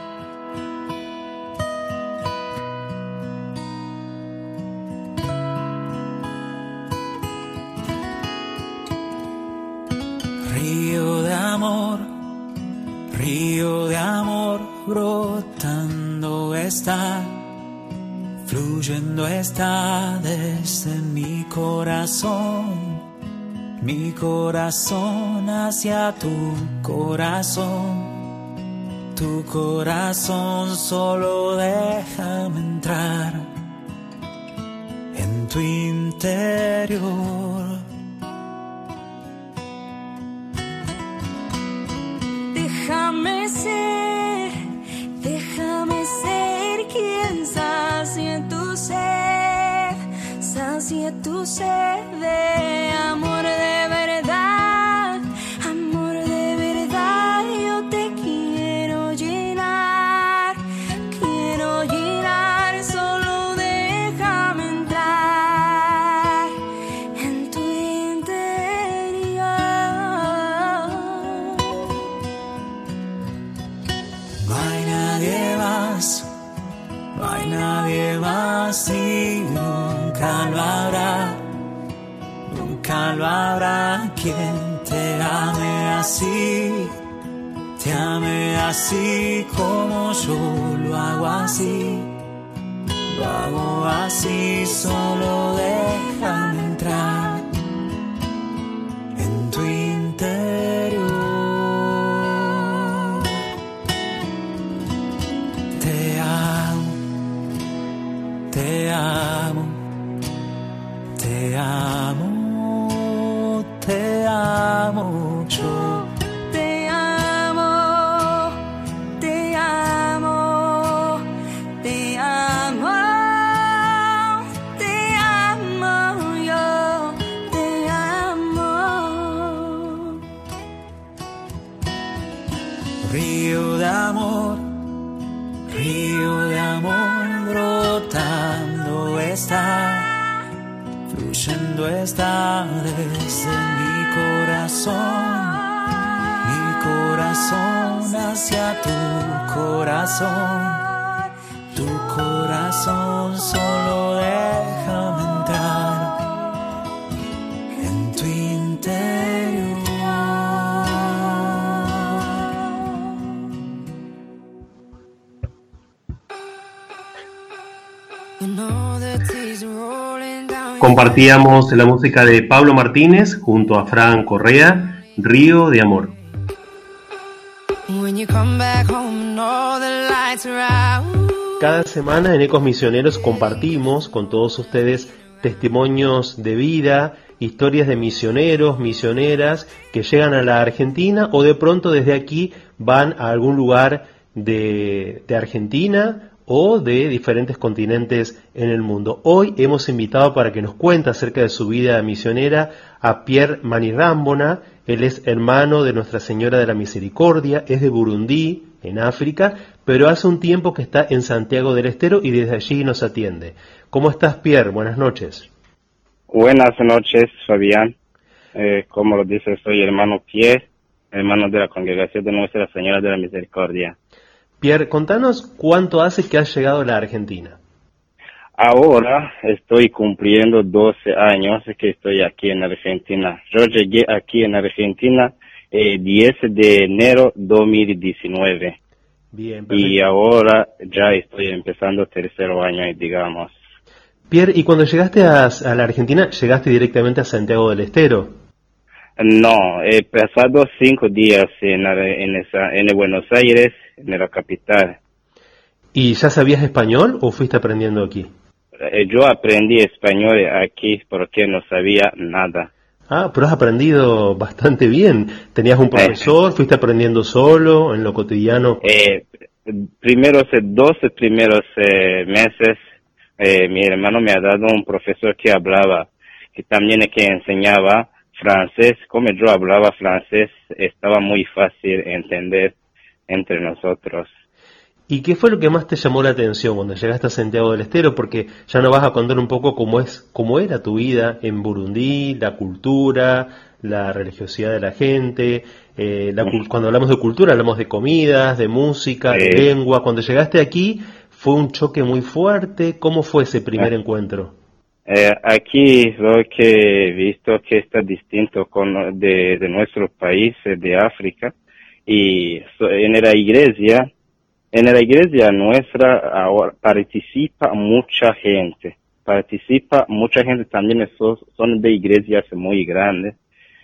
Río de amor, brotando está, fluyendo está desde mi corazón hacia tu corazón solo déjame entrar en tu interior. Déjame ser quien sacie tu sed de amor de verdad, yo te quiero llenar, solo déjame entrar en tu interior. No hay nadie más y nunca lo habrá quien te ame así como yo lo hago así, solo déjame entrar en tu interior. Te amo yo. Te amo yo, te amo. Río de amor, brotando está, fluyendo está desde mi corazón hacia tu corazón solo déjame entrar en tu interior. Compartíamos la música de Pablo Martínez junto a Fran Correa, Río de Amor. Cada semana en Ecos Misioneros compartimos con todos ustedes testimonios de vida, historias de misioneros, misioneras que llegan a la Argentina o de pronto desde aquí van a algún lugar de Argentina o de diferentes continentes en el mundo. Hoy hemos invitado para que nos cuente acerca de su vida misionera a Pierre Manirambona. Él es hermano de Nuestra Señora de la Misericordia, es de Burundi, en África, pero hace un tiempo que está en Santiago del Estero y desde allí nos atiende. ¿Cómo estás, Pierre? Buenas noches. Buenas noches, Fabián. Como lo dice, soy hermano Pierre, hermano de la Congregación de Nuestra Señora de la Misericordia. Pierre, contanos cuánto hace que has llegado a la Argentina. Ahora estoy cumpliendo 12 años que estoy aquí en Argentina. Yo llegué aquí en Argentina el 10 de enero 2019. Bien, perfecto. Y ahora ya estoy empezando tercero año, digamos. Pierre, ¿y cuando llegaste a la Argentina, llegaste directamente a Santiago del Estero? No, he pasado 5 días en Buenos Aires, en la capital. ¿Y ya sabías español o fuiste aprendiendo aquí? Yo aprendí español aquí porque no sabía nada. Ah, pero has aprendido bastante bien. ¿Tenías un profesor? ¿Fuiste aprendiendo solo, en lo cotidiano? Primeros 12 primeros meses, mi hermano me ha dado un profesor que hablaba, que también que enseñaba francés. Como yo hablaba francés, estaba muy fácil entender entre nosotros. ¿Y qué fue lo que más te llamó la atención cuando llegaste a Santiago del Estero? Porque ya nos vas a contar un poco cómo era tu vida en Burundi, la cultura, la religiosidad de la gente. Cuando hablamos de cultura, hablamos de comidas, de música, de lengua. Cuando llegaste aquí, ¿fue un choque muy fuerte? ¿Cómo fue ese primer encuentro? Aquí lo que he visto que está distinto de nuestro país, de África, y en la iglesia nuestra ahora participa mucha gente también, son de iglesias muy grandes,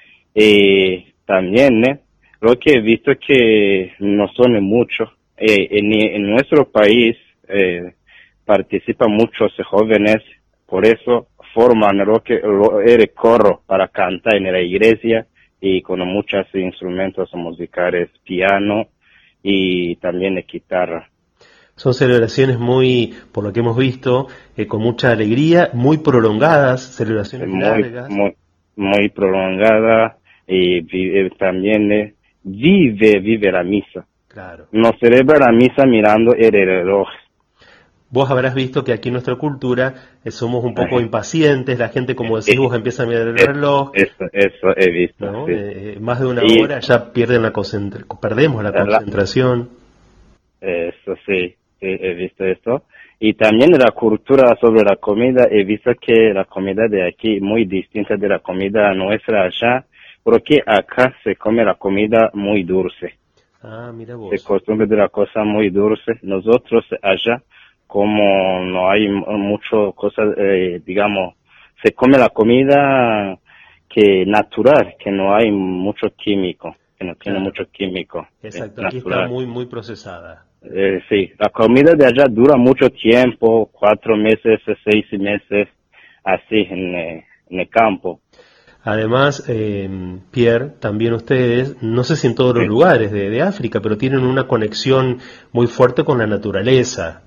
también lo que he visto que no son muchos, en nuestro país participan muchos jóvenes, por eso forman el coro para cantar en la iglesia y con muchos instrumentos musicales, piano y también guitarra. Son celebraciones muy, por lo que hemos visto, con mucha alegría, muy prolongadas, celebraciones largas. Muy prolongada, y también vive la misa. Claro. No celebra la misa mirando el reloj. Vos habrás visto que aquí en nuestra cultura somos un poco impacientes, la gente, como decís vos, empieza a mirar el reloj. Eso he visto. ¿No? Sí. Más de una hora ya perdemos la concentración. Eso sí, he visto esto. Y también la cultura sobre la comida, he visto que la comida de aquí es muy distinta de la comida nuestra allá, porque acá se come la comida muy dulce. Ah, mira vos. Se costumbre de la cosa muy dulce. Nosotros allá, como no hay mucho cosas, digamos, se come la comida que natural, que no hay mucho químico, que no tiene mucho químico. Exacto, aquí está muy procesada. Sí, la comida de allá dura mucho tiempo, 4 meses, 6 meses, así en el campo. Además, Pierre, también ustedes, no sé si en todos los lugares de África, pero tienen una conexión muy fuerte con la naturaleza.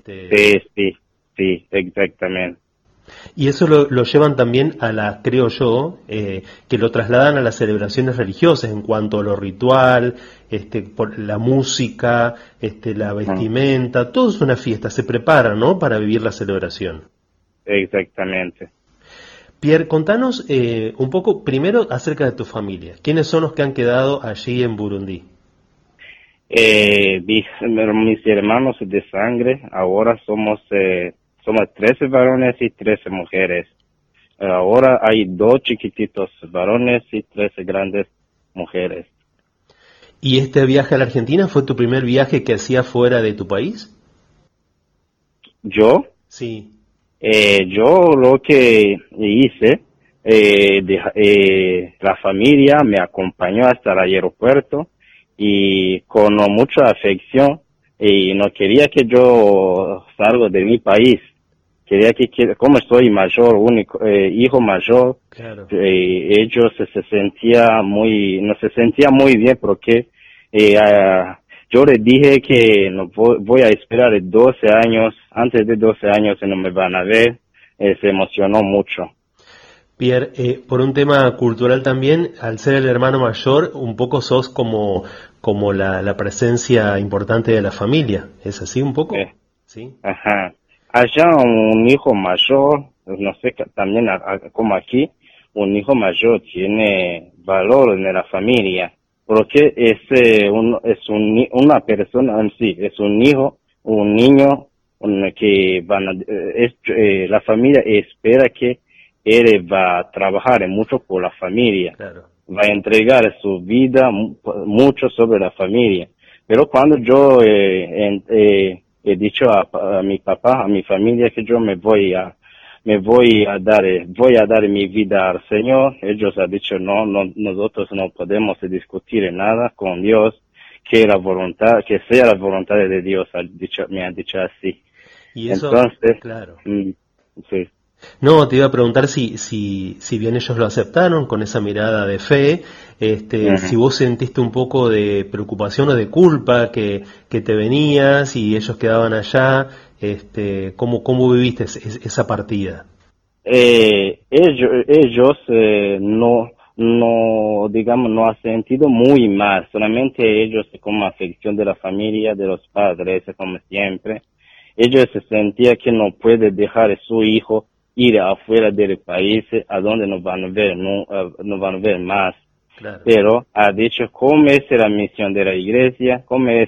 Sí, exactamente. Y eso lo llevan también creo yo, que lo trasladan a las celebraciones religiosas en cuanto a lo ritual, por la música, la vestimenta, todo es una fiesta, se preparan, ¿no?, para vivir la celebración. Exactamente. Pierre, contanos un poco primero acerca de tu familia. ¿Quiénes son los que han quedado allí en Burundi? Mis hermanos de sangre, ahora somos 13 varones y 13 mujeres. Ahora hay 2 chiquititos varones y 13 grandes mujeres. ¿Y este viaje a la Argentina fue tu primer viaje que hacías fuera de tu país? ¿Yo? Sí. Yo lo que hice, la familia me acompañó hasta el aeropuerto y con mucha afección, y no quería que yo salga de mi país. Quería que como soy mayor, hijo mayor, claro. Ellos no se sentía muy bien porque yo yo le dije que no voy a esperar 12 años, antes de 12 años no me van a ver, se emocionó mucho. Pierre, por un tema cultural también, al ser el hermano mayor, un poco sos como la presencia importante de la familia, ¿es así un poco? Sí. Ajá. Allá un hijo mayor, no sé, también como aquí, un hijo mayor tiene valor en la familia, porque es una persona en sí, es un hijo, un niño que la familia espera que él va a trabajar mucho por la familia, claro. Va a entregar su vida mucho sobre la familia. Pero cuando yo he dicho a mi papá, a mi familia, que yo voy a dar mi vida al Señor, ellos han dicho no, nosotros no podemos discutir nada con Dios, que sea la voluntad de Dios, me han dicho así. Y eso, entonces, claro. Sí. No, te iba a preguntar si bien ellos lo aceptaron con esa mirada de fe, si vos sentiste un poco de preocupación o de culpa que te venías y ellos quedaban allá, ¿cómo viviste esa partida? Ellos no han sentido muy mal, solamente ellos como afección de la familia, de los padres, como siempre. Ellos se sentían que no puede dejar a su hijo ir afuera del país, a donde no van a ver más. Claro. Pero ha dicho cómo es la misión de la iglesia, cómo es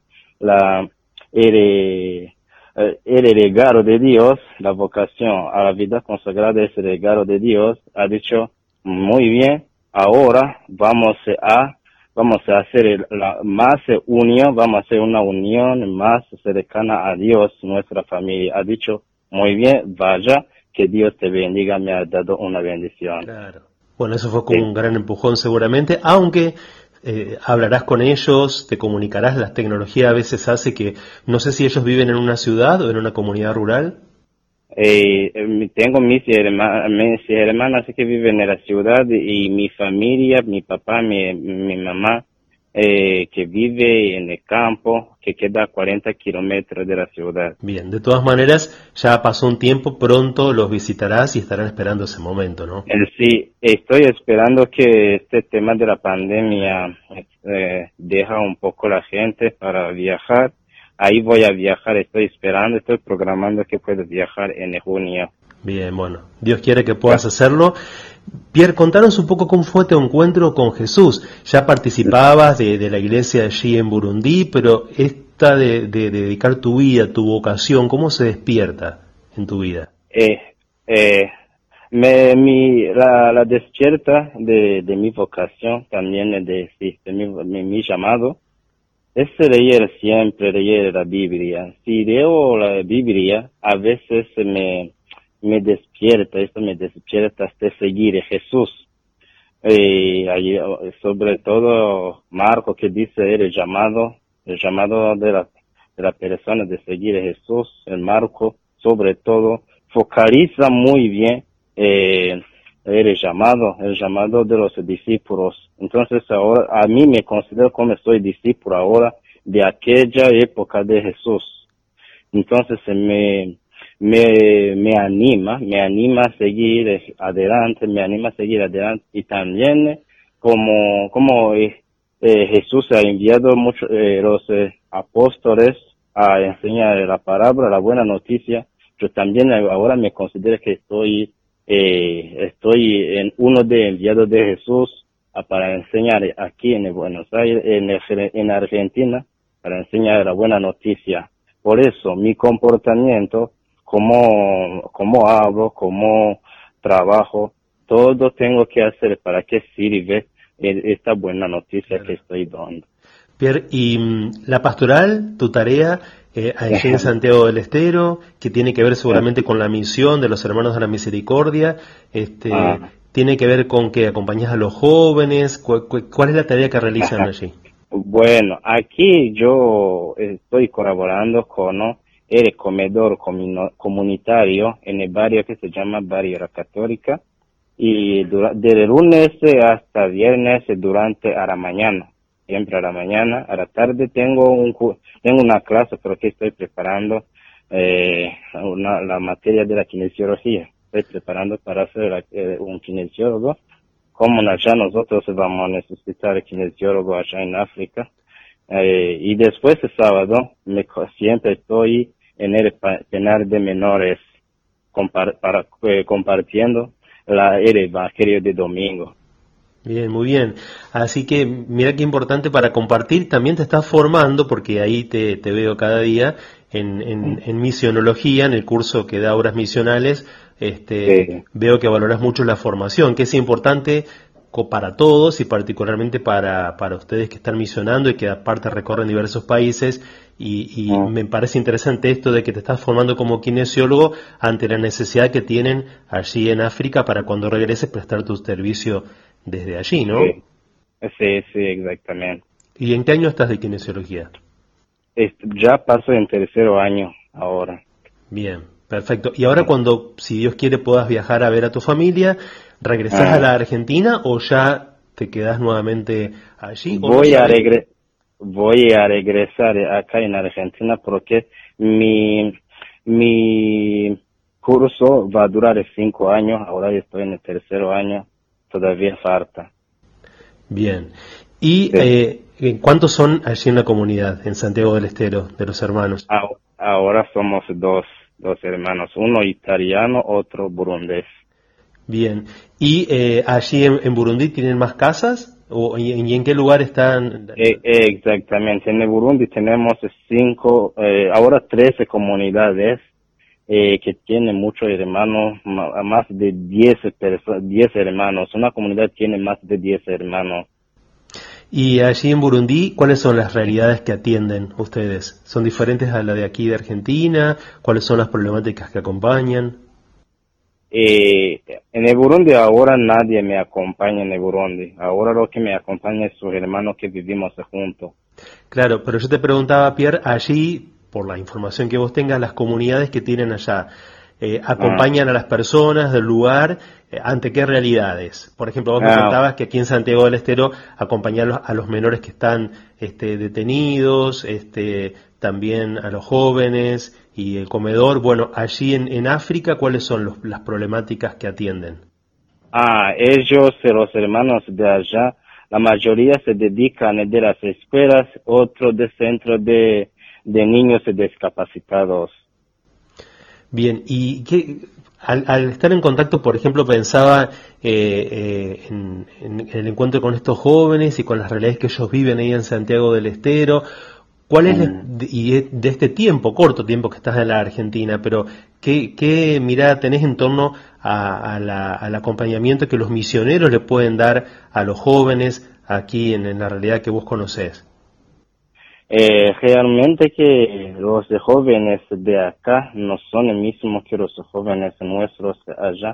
el regalo de Dios, la vocación a la vida consagrada es el regalo de Dios. Ha dicho muy bien, ahora vamos a hacer más unión, vamos a hacer una unión más cercana a Dios, nuestra familia. Ha dicho muy bien, vaya, que Dios te bendiga, me ha dado una bendición. Claro. Bueno, eso fue como un gran empujón seguramente, aunque hablarás con ellos, te comunicarás, la tecnología a veces hace que, no sé si ellos viven en una ciudad o en una comunidad rural. Tengo mis hermanas que viven en la ciudad y mi familia, mi papá, mi mamá, que vive en el campo, que queda a 40 kilómetros de la ciudad. Bien, de todas maneras, ya pasó un tiempo, pronto los visitarás y estarán esperando ese momento, ¿no? Sí, estoy esperando que este tema de la pandemia deja un poco la gente para viajar. Ahí voy a viajar, estoy programando que pueda viajar en junio. Bien, bueno, Dios quiere que puedas hacerlo. Pierre, contanos un poco cómo fue tu encuentro con Jesús. Ya participabas de la iglesia allí en Burundi, pero esta de dedicar tu vida, tu vocación, ¿cómo se despierta en tu vida? La despierta de mi vocación, también de mi llamado, es leer la Biblia. Si leo la Biblia, a veces me despierta hasta seguir a Jesús. Sobre todo Marco, que dice el llamado de la persona de seguir a Jesús. El Marco, sobre todo, focaliza muy bien el llamado de los discípulos. Entonces ahora a mí me considero como soy discípulo ahora de aquella época de Jesús. Entonces me anima a seguir adelante, y también como Jesús ha enviado los apóstoles a enseñar la palabra, la buena noticia. Yo también ahora me considero que estoy en uno de enviados de Jesús para enseñar aquí en Buenos Aires, en Argentina, para enseñar la buena noticia. Por eso mi comportamiento, cómo hablo, cómo trabajo, todo tengo que hacer para que sirva esta buena noticia que estoy dando. Pierre, y la pastoral, tu tarea aquí en Santiago del Estero, que tiene que ver seguramente con la misión de los Hermanos de la Misericordia, tiene que ver con que acompañas a los jóvenes. ¿Cuál es la tarea que realizan allí? Bueno, aquí yo estoy colaborando con el comedor comunitario en el barrio que se llama Barrio La Católica, y desde lunes hasta viernes durante a la mañana. siempre a la mañana. A la tarde tengo una clase, pero que estoy preparando la materia de la kinesiología. Estoy preparando para ser un kinesiólogo. Como allá nosotros vamos a necesitar kinesiólogo allá en África. Y después el sábado siempre estoy en el penal de menores compartiendo el evangelio de domingo. Bien, muy bien. Así que mira qué importante para compartir. También te estás formando, porque ahí te veo cada día en misionología, en el curso que da Obras Misionales. Sí. Veo que valoras mucho la formación, que es importante para todos y particularmente para ustedes que están misionando y que aparte recorren diversos países. Y me parece interesante esto de que te estás formando como kinesiólogo ante la necesidad que tienen allí en África para cuando regreses prestar tu servicio desde allí, ¿no? Sí, exactamente. ¿Y en qué año estás de kinesiología? Ya paso en tercero año ahora. Bien, perfecto. Y ahora cuando, si Dios quiere, puedas viajar a ver a tu familia, ¿regresás a la Argentina o ya te quedás nuevamente allí? Voy a regresar acá en Argentina porque mi curso va a durar 5 años, ahora yo estoy en el tercero año, todavía falta. Bien. ¿Y cuántos son allí en la comunidad, en Santiago del Estero, de los hermanos? Ahora somos dos hermanos, uno italiano, otro burundés. Bien. ¿Y allí en Burundi tienen más casas? ¿Y en qué lugar están? Exactamente. En el Burundi tenemos 13 comunidades que tienen muchos hermanos, más de 10 hermanos. Una comunidad tiene más de 10 hermanos. Y allí en Burundi, ¿cuáles son las realidades que atienden ustedes? ¿Son diferentes a la de aquí de Argentina? ¿Cuáles son las problemáticas que acompañan? En el Burundi ahora nadie me acompaña en el Burundi. Ahora lo que me acompaña es sus hermanos que vivimos juntos. Claro, pero yo te preguntaba, Pierre, allí, por la información que vos tengas, las comunidades que tienen allá, ¿acompañan a las personas del lugar ante qué realidades? Por ejemplo, vos me contabas que aquí en Santiago del Estero acompañan a los menores que están detenidos, también a los jóvenes y el comedor. Bueno, allí en África, ¿cuáles son las problemáticas que atienden? Ellos, los hermanos de allá, la mayoría se dedican de las escuelas, otros de centros de niños discapacitados. Bien, y al estar en contacto, por ejemplo, pensaba en el encuentro con estos jóvenes y con las realidades que ellos viven ahí en Santiago del Estero. ¿Cuál es, y de este corto tiempo que estás en la Argentina, pero qué mirada tenés en torno al acompañamiento que los misioneros le pueden dar a los jóvenes aquí en la realidad que vos conocés? Realmente que los jóvenes de acá no son el mismo que los jóvenes nuestros allá.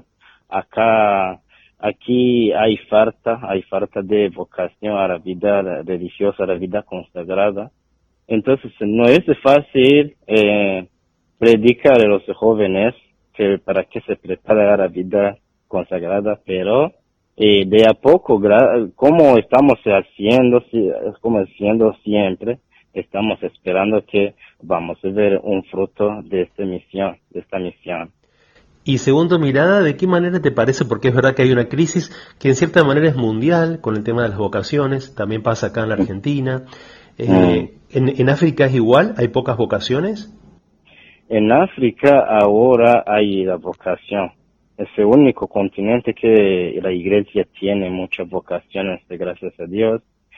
Aquí hay falta de vocación a la vida religiosa, a la vida consagrada. Entonces no es fácil predicar a los jóvenes para que se preparen a la vida consagrada, pero de a poco, como estamos haciendo siempre, estamos esperando que vamos a ver un fruto de esta misión. Y según tu mirada, ¿de qué manera te parece? Porque es verdad que hay una crisis que en cierta manera es mundial con el tema de las vocaciones, también pasa acá en la Argentina. ¿En África es igual? ¿Hay pocas vocaciones? En África ahora hay la vocación. Es el único continente que la iglesia tiene muchas vocaciones, gracias a Dios.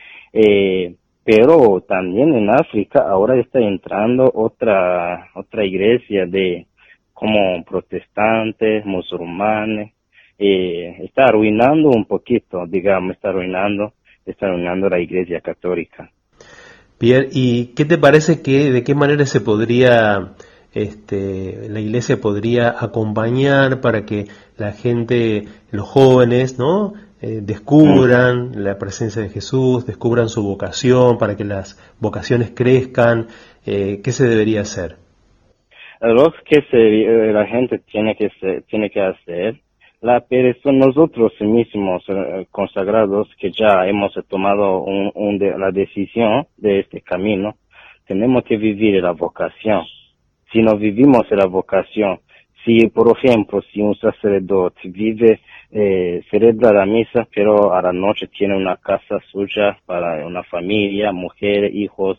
Pero también en África ahora está entrando otra iglesia como protestantes, musulmanes. Está arruinando un poquito, está arruinando la iglesia católica. Pierre, ¿y qué te parece de qué manera se podría, la iglesia podría acompañar para que la gente, los jóvenes, ¿no? Descubran la presencia de Jesús, descubran su vocación, para que las vocaciones crezcan? ¿Qué se debería hacer? Lo que la gente tiene que hacer, nosotros mismos consagrados que ya hemos tomado la decisión de este camino, tenemos que vivir la vocación. Si no vivimos la vocación, si por ejemplo, si un sacerdote vive, celebra la misa, pero a la noche tiene una casa suya para una familia, mujer, hijos,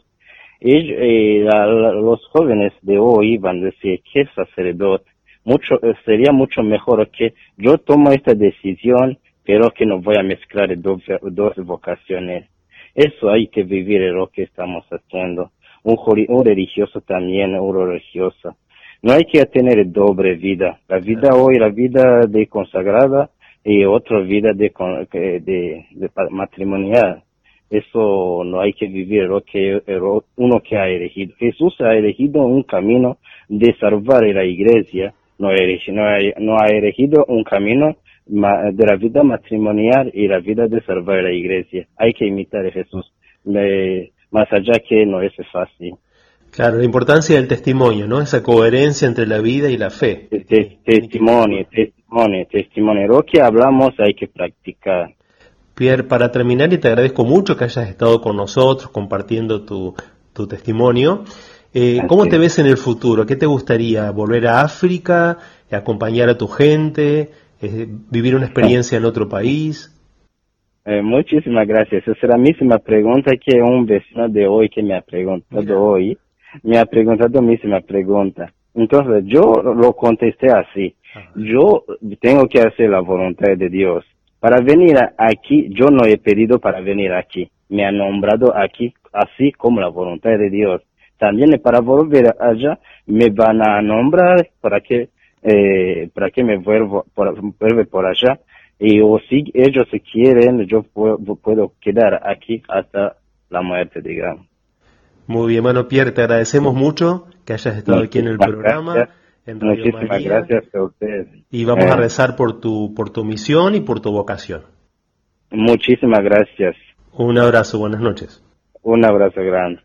los jóvenes de hoy van a decir que el sacerdote sería mucho mejor que yo tomo esta decisión, pero que no voy a mezclar dos vocaciones. Eso hay que vivir lo que estamos haciendo. Un religioso también, una religiosa. No hay que tener doble vida. La vida hoy, la vida de consagrada y otra vida de matrimonial. Eso no hay que vivir lo que uno que ha elegido. Jesús ha elegido un camino de salvar la iglesia. No ha elegido un camino de la vida matrimonial y la vida de salvar la iglesia. Hay que imitar a Jesús, más allá que no es fácil. Claro, la importancia del testimonio, ¿no? Esa coherencia entre la vida y la fe. Testimonio. Lo que hablamos hay que practicar. Pierre, para terminar, y te agradezco mucho que hayas estado con nosotros compartiendo tu testimonio. ¿Cómo te ves en el futuro? ¿Qué te gustaría? ¿Volver a África? ¿Acompañar a tu gente? ¿Vivir una experiencia en otro país? Muchísimas gracias. Esa es la misma pregunta que un vecino de hoy que me ha preguntado hoy. Me ha preguntado la misma pregunta. Entonces yo lo contesté así. Yo tengo que hacer la voluntad de Dios. Para venir aquí, yo no he pedido para venir aquí. Me han nombrado aquí, así como la voluntad de Dios. También para volver allá, me van a nombrar para que me vuelva por allá. Y o si ellos quieren, yo puedo quedar aquí hasta la muerte, digamos. Muy bien, hermano Pierre, te agradecemos mucho que hayas estado aquí en el programa. En Radio Muchísimas María. Gracias a ustedes. Y vamos a rezar por tu misión y por tu vocación. Muchísimas gracias. Un abrazo, buenas noches. Un abrazo grande.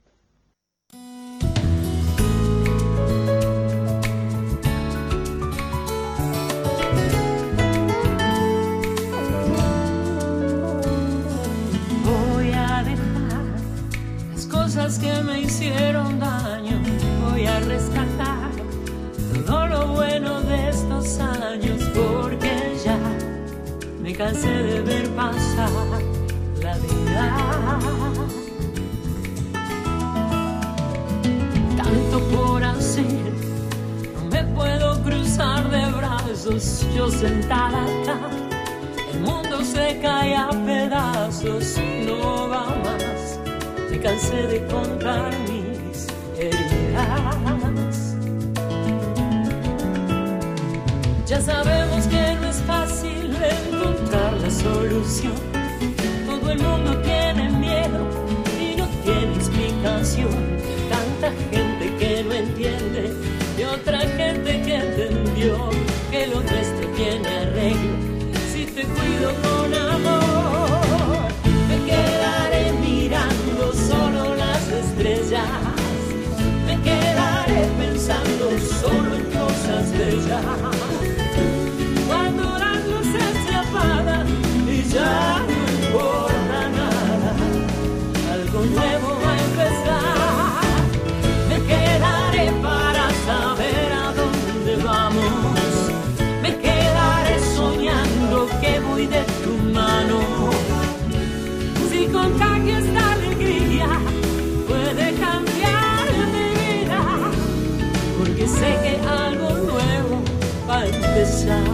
Voy a dejar las cosas que me hicieron daño. Voy a rescatar todo lo bueno de estos años, porque ya me cansé de ver pasar la vida. Tanto por hacer, no me puedo cruzar de brazos, yo sentada acá. El mundo se cae a pedazos, no va más. Me cansé de contar mis heridas. Ya sabemos que no es fácil encontrar la solución. Todo el mundo tiene miedo y no tiene explicación. Tanta gente que no entiende y otra gente que entendió que lo nuestro tiene arreglo. Si te cuido con amor, me quedaré mirando solo las estrellas. Me quedaré pensando solo en cosas bellas. Cuando las luces se apagan y ya no importa nada, algo nuevo va a empezar. Me quedaré para saber a dónde vamos. Me quedaré soñando que voy de tu mano. Si contagias esta alegría, puede cambiar mi vida, porque sé que algo nuevo va a empezar.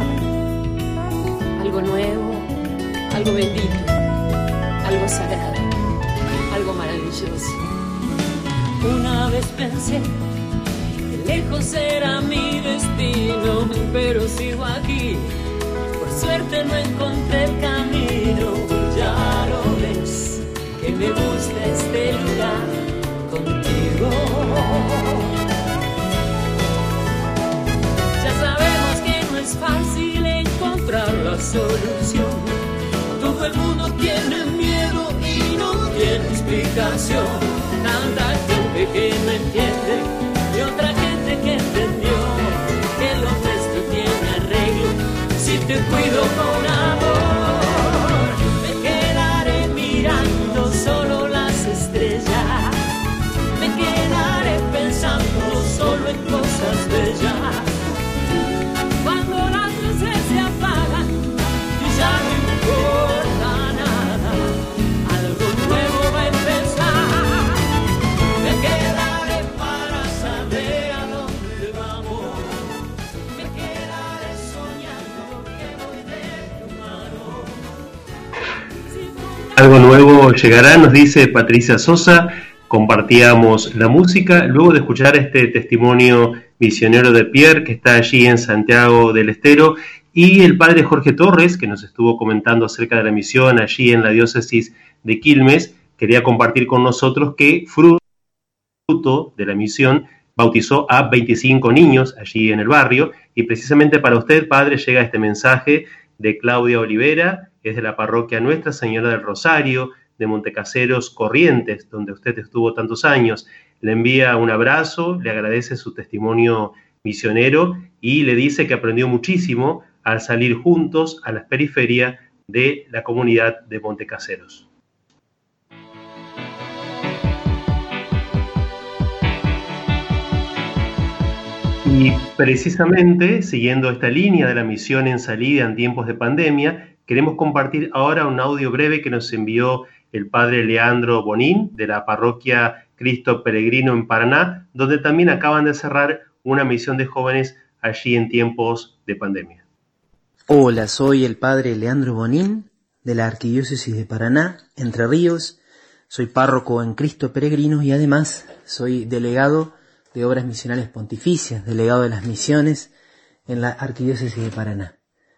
Algo nuevo, algo bendito, algo sagrado, algo maravilloso. Una vez pensé que lejos era mi destino, pero sigo aquí. Por suerte no encontré el camino. Ya lo ves, que me gusta este lugar contigo. Ya sabemos que no es fácil encontrar la solución. Todo el mundo tiene miedo y no tiene explicación. Tanta gente que no entiende y otra gente que entendió que lo nuestro tiene arreglo. Si te Algo nuevo llegará, nos dice Patricia Sosa. Compartíamos la música luego de escuchar este testimonio misionero de Pierre, que está allí en Santiago del Estero, y el padre Jorge Torres, que nos estuvo comentando acerca de la misión allí en la diócesis de Quilmes. Quería compartir con nosotros que fruto de la misión bautizó a 25 niños allí en el barrio, y precisamente para usted, padre, llega este mensaje de Claudia Olivera, que es de la parroquia Nuestra Señora del Rosario, de Montecaseros, Corrientes, donde usted estuvo tantos años. Le envía un abrazo, le agradece su testimonio misionero y le dice que aprendió muchísimo al salir juntos a las periferias de la comunidad de Montecaseros. Y precisamente, siguiendo esta línea de la misión en salida en tiempos de pandemia, queremos compartir ahora un audio breve que nos envió el padre Leandro Bonín, de la parroquia Cristo Peregrino en Paraná, donde también acaban de cerrar una misión de jóvenes allí en tiempos de pandemia. Hola, soy el padre Leandro Bonín, de la Arquidiócesis de Paraná, Entre Ríos. Soy párroco en Cristo Peregrino y además soy delegado de Obras Misionales Pontificias, delegado de las misiones en la Arquidiócesis de Paraná.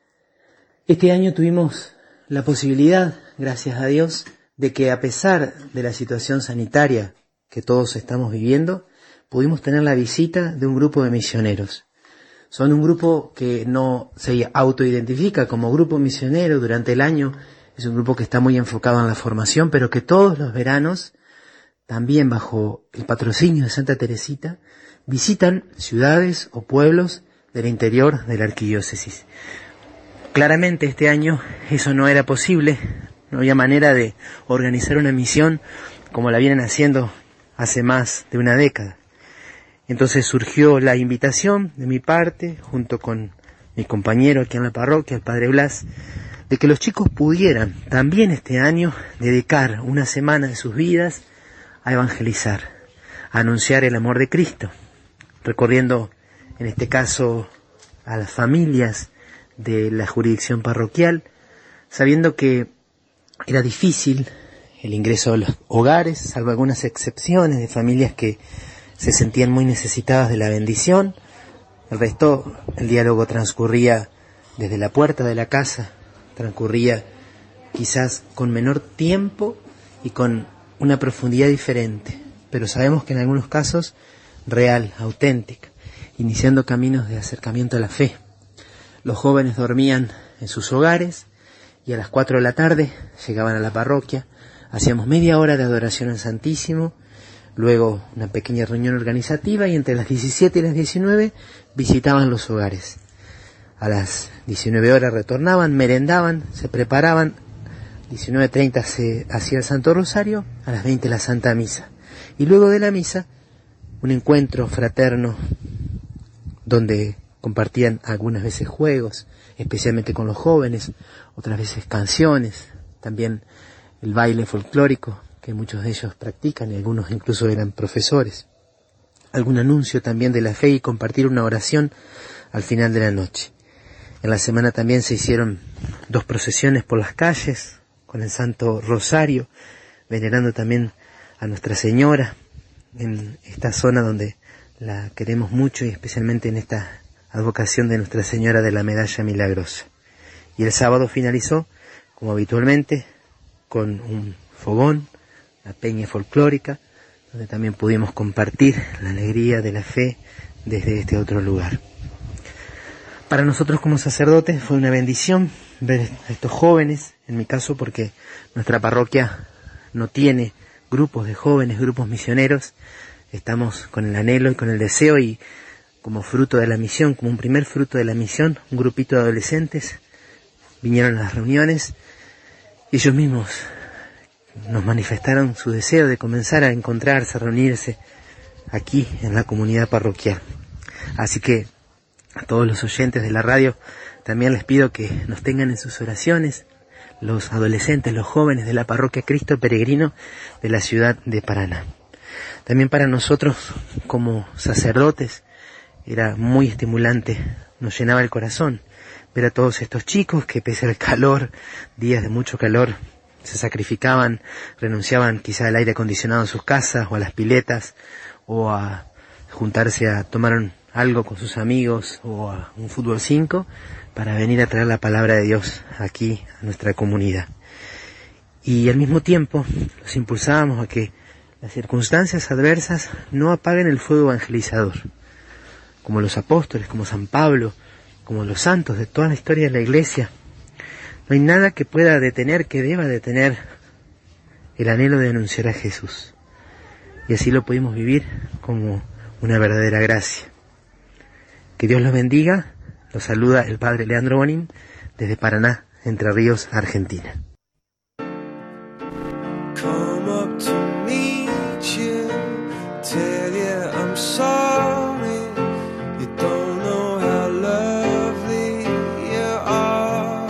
Este año tuvimos la posibilidad, gracias a Dios, de que a pesar de la situación sanitaria que todos estamos viviendo, pudimos tener la visita de un grupo de misioneros. Son un grupo que no se autoidentifica como grupo misionero durante el año, es un grupo que está muy enfocado en la formación, pero que todos los veranos, también bajo el patrocinio de Santa Teresita, visitan ciudades o pueblos del interior de la arquidiócesis. Claramente este año eso no era posible, no había manera de organizar una misión como la vienen haciendo hace más de una década. Entonces surgió la invitación de mi parte, junto con mi compañero aquí en la parroquia, el padre Blas, de que los chicos pudieran también este año dedicar una semana de sus vidas a evangelizar, a anunciar el amor de Cristo, recorriendo en este caso a las familias de la jurisdicción parroquial, sabiendo que era difícil el ingreso a los hogares, salvo algunas excepciones de familias que se sentían muy necesitadas de la bendición. El resto, el diálogo transcurría desde la puerta de la casa, transcurría quizás con menor tiempo y con una profundidad diferente, pero sabemos que en algunos casos real, auténtica, iniciando caminos de acercamiento a la fe. Los jóvenes dormían en sus hogares y a las 4 de la tarde llegaban a la parroquia, hacíamos media hora de adoración al Santísimo, luego una pequeña reunión organizativa y entre las 17 y las 19 visitaban los hogares. A las 19 horas retornaban, merendaban, se preparaban, 19:30 se hacía el Santo Rosario, a las 20 la Santa Misa. Y luego de la misa, un encuentro fraterno donde compartían algunas veces juegos, especialmente con los jóvenes, otras veces canciones, también el baile folclórico que muchos de ellos practican y algunos incluso eran profesores. Algún anuncio también de la fe y compartir una oración al final de la noche. En la semana también se hicieron 2 procesiones por las calles con el Santo Rosario, venerando también a Nuestra Señora en esta zona donde la queremos mucho y especialmente en esta advocación de Nuestra Señora de la Medalla Milagrosa. Y el sábado finalizó, como habitualmente, con un fogón, la peña folclórica, donde también pudimos compartir la alegría de la fe desde este otro lugar. Para nosotros como sacerdotes fue una bendición ver a estos jóvenes, en mi caso porque nuestra parroquia no tiene grupos de jóvenes, grupos misioneros. Estamos con el anhelo y con el deseo y como fruto de la misión, como un primer fruto de la misión, un grupito de adolescentes vinieron a las reuniones y ellos mismos nos manifestaron su deseo de comenzar a encontrarse, a reunirse aquí en la comunidad parroquial. Así que a todos los oyentes de la radio también les pido que nos tengan en sus oraciones, los adolescentes, los jóvenes de la parroquia Cristo Peregrino de la ciudad de Paraná. También para nosotros como sacerdotes era muy estimulante, nos llenaba el corazón ver a todos estos chicos que pese al calor, días de mucho calor, se sacrificaban, renunciaban quizá al aire acondicionado en sus casas o a las piletas o a juntarse a tomar algo con sus amigos o a un fútbol 5 para venir a traer la palabra de Dios aquí a nuestra comunidad. Y al mismo tiempo los impulsábamos a que las circunstancias adversas no apaguen el fuego evangelizador, como los apóstoles, como San Pablo, como los santos de toda la historia de la Iglesia. No hay nada que pueda detener, que deba detener el anhelo de anunciar a Jesús. Y así lo pudimos vivir como una verdadera gracia. Que Dios los bendiga. Los saluda el Padre Leandro Bonín desde Paraná, Entre Ríos, Argentina. Come up to meet you, tell you I'm sorry. You don't know how lovely you are.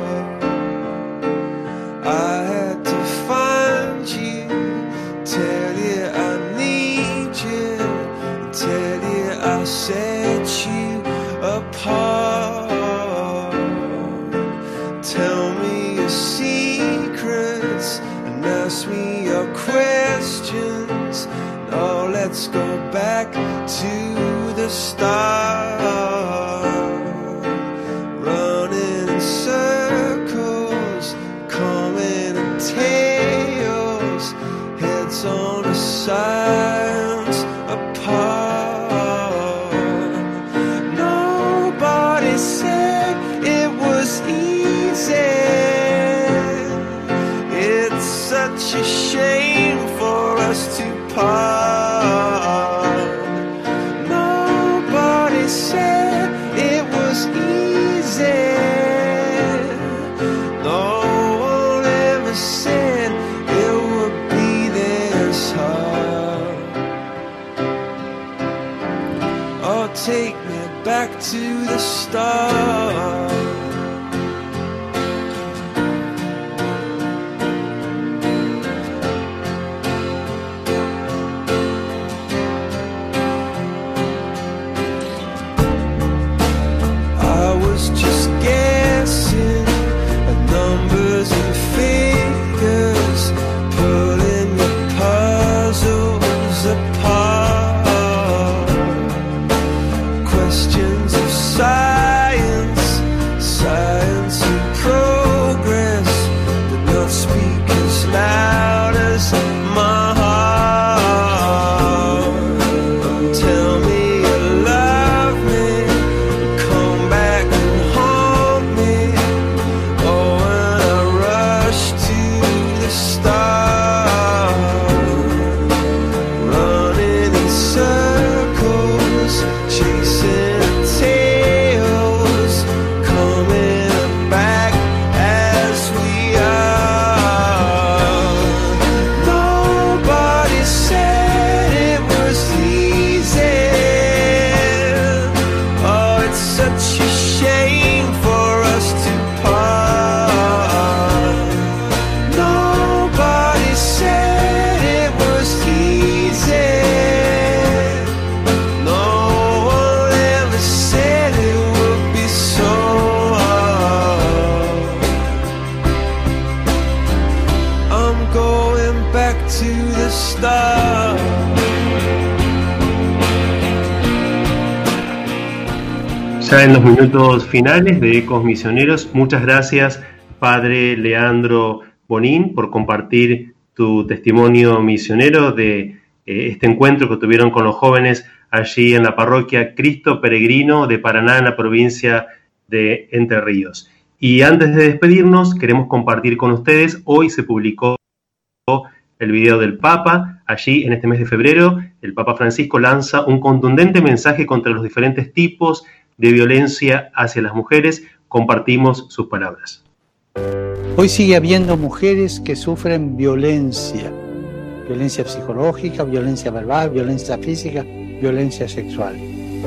I had to find you, tell you I need you, tell you I set you apart. Tell me your secrets and ask me your questions. Now let's go back to the start. Running in circles, coming in tails, heads on the sides apart. Nobody said it was easy. It's such a shame for us to part. Nobody said it was easy. No one ever said it would be this hard. Oh, take me back to the start. Just guessing at numbers and figures, pulling the puzzles apart. Questions of science, science and progress, did not speak as loud as my heart. Tell me you love me, come back and haunt me. Oh, when I rush to the start, running in circles, chasing tails, coming back as we are. Nobody said it was easy. Oh, it's such a shame for us to part. Nobody said it was easy. No one ever said it would be so hard. I'm going back to the start. Ya en los minutos finales de Ecos Misioneros, muchas gracias, Padre Leandro Bonín, por compartir tu testimonio misionero de este encuentro que tuvieron con los jóvenes allí en la parroquia Cristo Peregrino de Paraná, en la provincia de Entre Ríos. Y antes de despedirnos, queremos compartir con ustedes, hoy se publicó el video del Papa. Allí, en este mes de febrero, el Papa Francisco lanza un contundente mensaje contra los diferentes tipos de violencia hacia las mujeres. Compartimos sus palabras. Hoy sigue habiendo mujeres que sufren violencia psicológica, violencia verbal, violencia física, violencia sexual.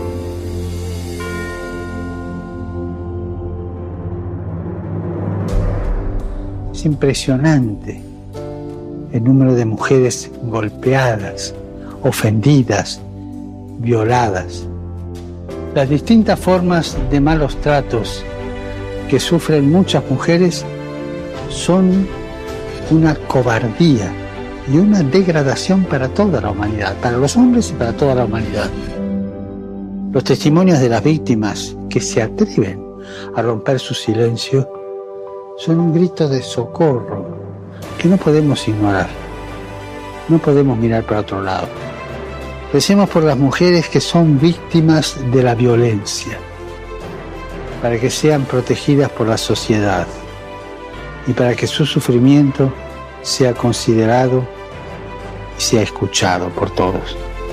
Es impresionante el número de mujeres golpeadas, ofendidas, violadas. Las distintas formas de malos tratos que sufren muchas mujeres son una cobardía y una degradación para toda la humanidad, para los hombres y para toda la humanidad. Los testimonios de las víctimas que se atreven a romper su silencio son un grito de socorro que no podemos ignorar. No podemos mirar para otro lado. Recemos por las mujeres que son víctimas de la violencia, para que sean protegidas por la sociedad y para que su sufrimiento sea considerado y sea escuchado por todos.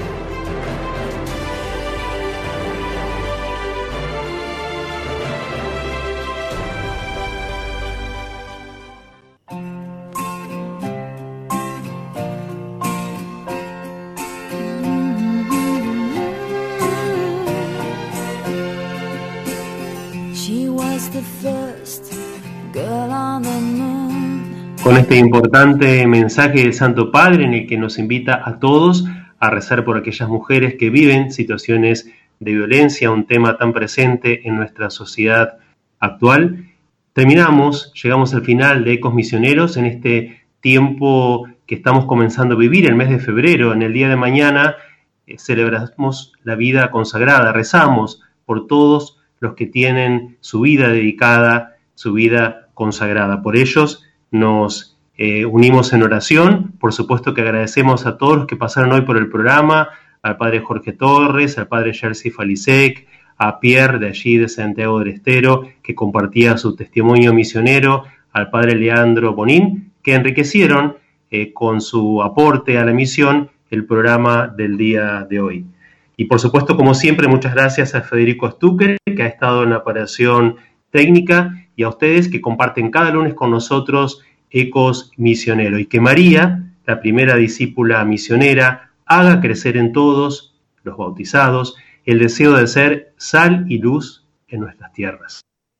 Con este importante mensaje del Santo Padre en el que nos invita a todos a rezar por aquellas mujeres que viven situaciones de violencia, un tema tan presente en nuestra sociedad actual, llegamos al final de Ecos Misioneros en este tiempo que estamos comenzando a vivir, el mes de febrero. En el día de mañana celebramos la vida consagrada, rezamos por todos los que tienen su vida dedicada, su vida consagrada. Por ellos nos unimos en oración. Por supuesto que agradecemos a todos los que pasaron hoy por el programa, al padre Jorge Torres, al padre Jerzy Falisek, a Pierre de allí de Santiago del Estero, que compartía su testimonio misionero, al padre Leandro Bonín, que enriquecieron con su aporte a la misión el programa del día de hoy. Y por supuesto, como siempre, muchas gracias a Federico Stucker, que ha estado en la operación técnica, y a ustedes que comparten cada lunes con nosotros Ecos Misioneros. Y que María, la primera discípula misionera, haga crecer en todos los bautizados el deseo de ser sal y luz en nuestras tierras.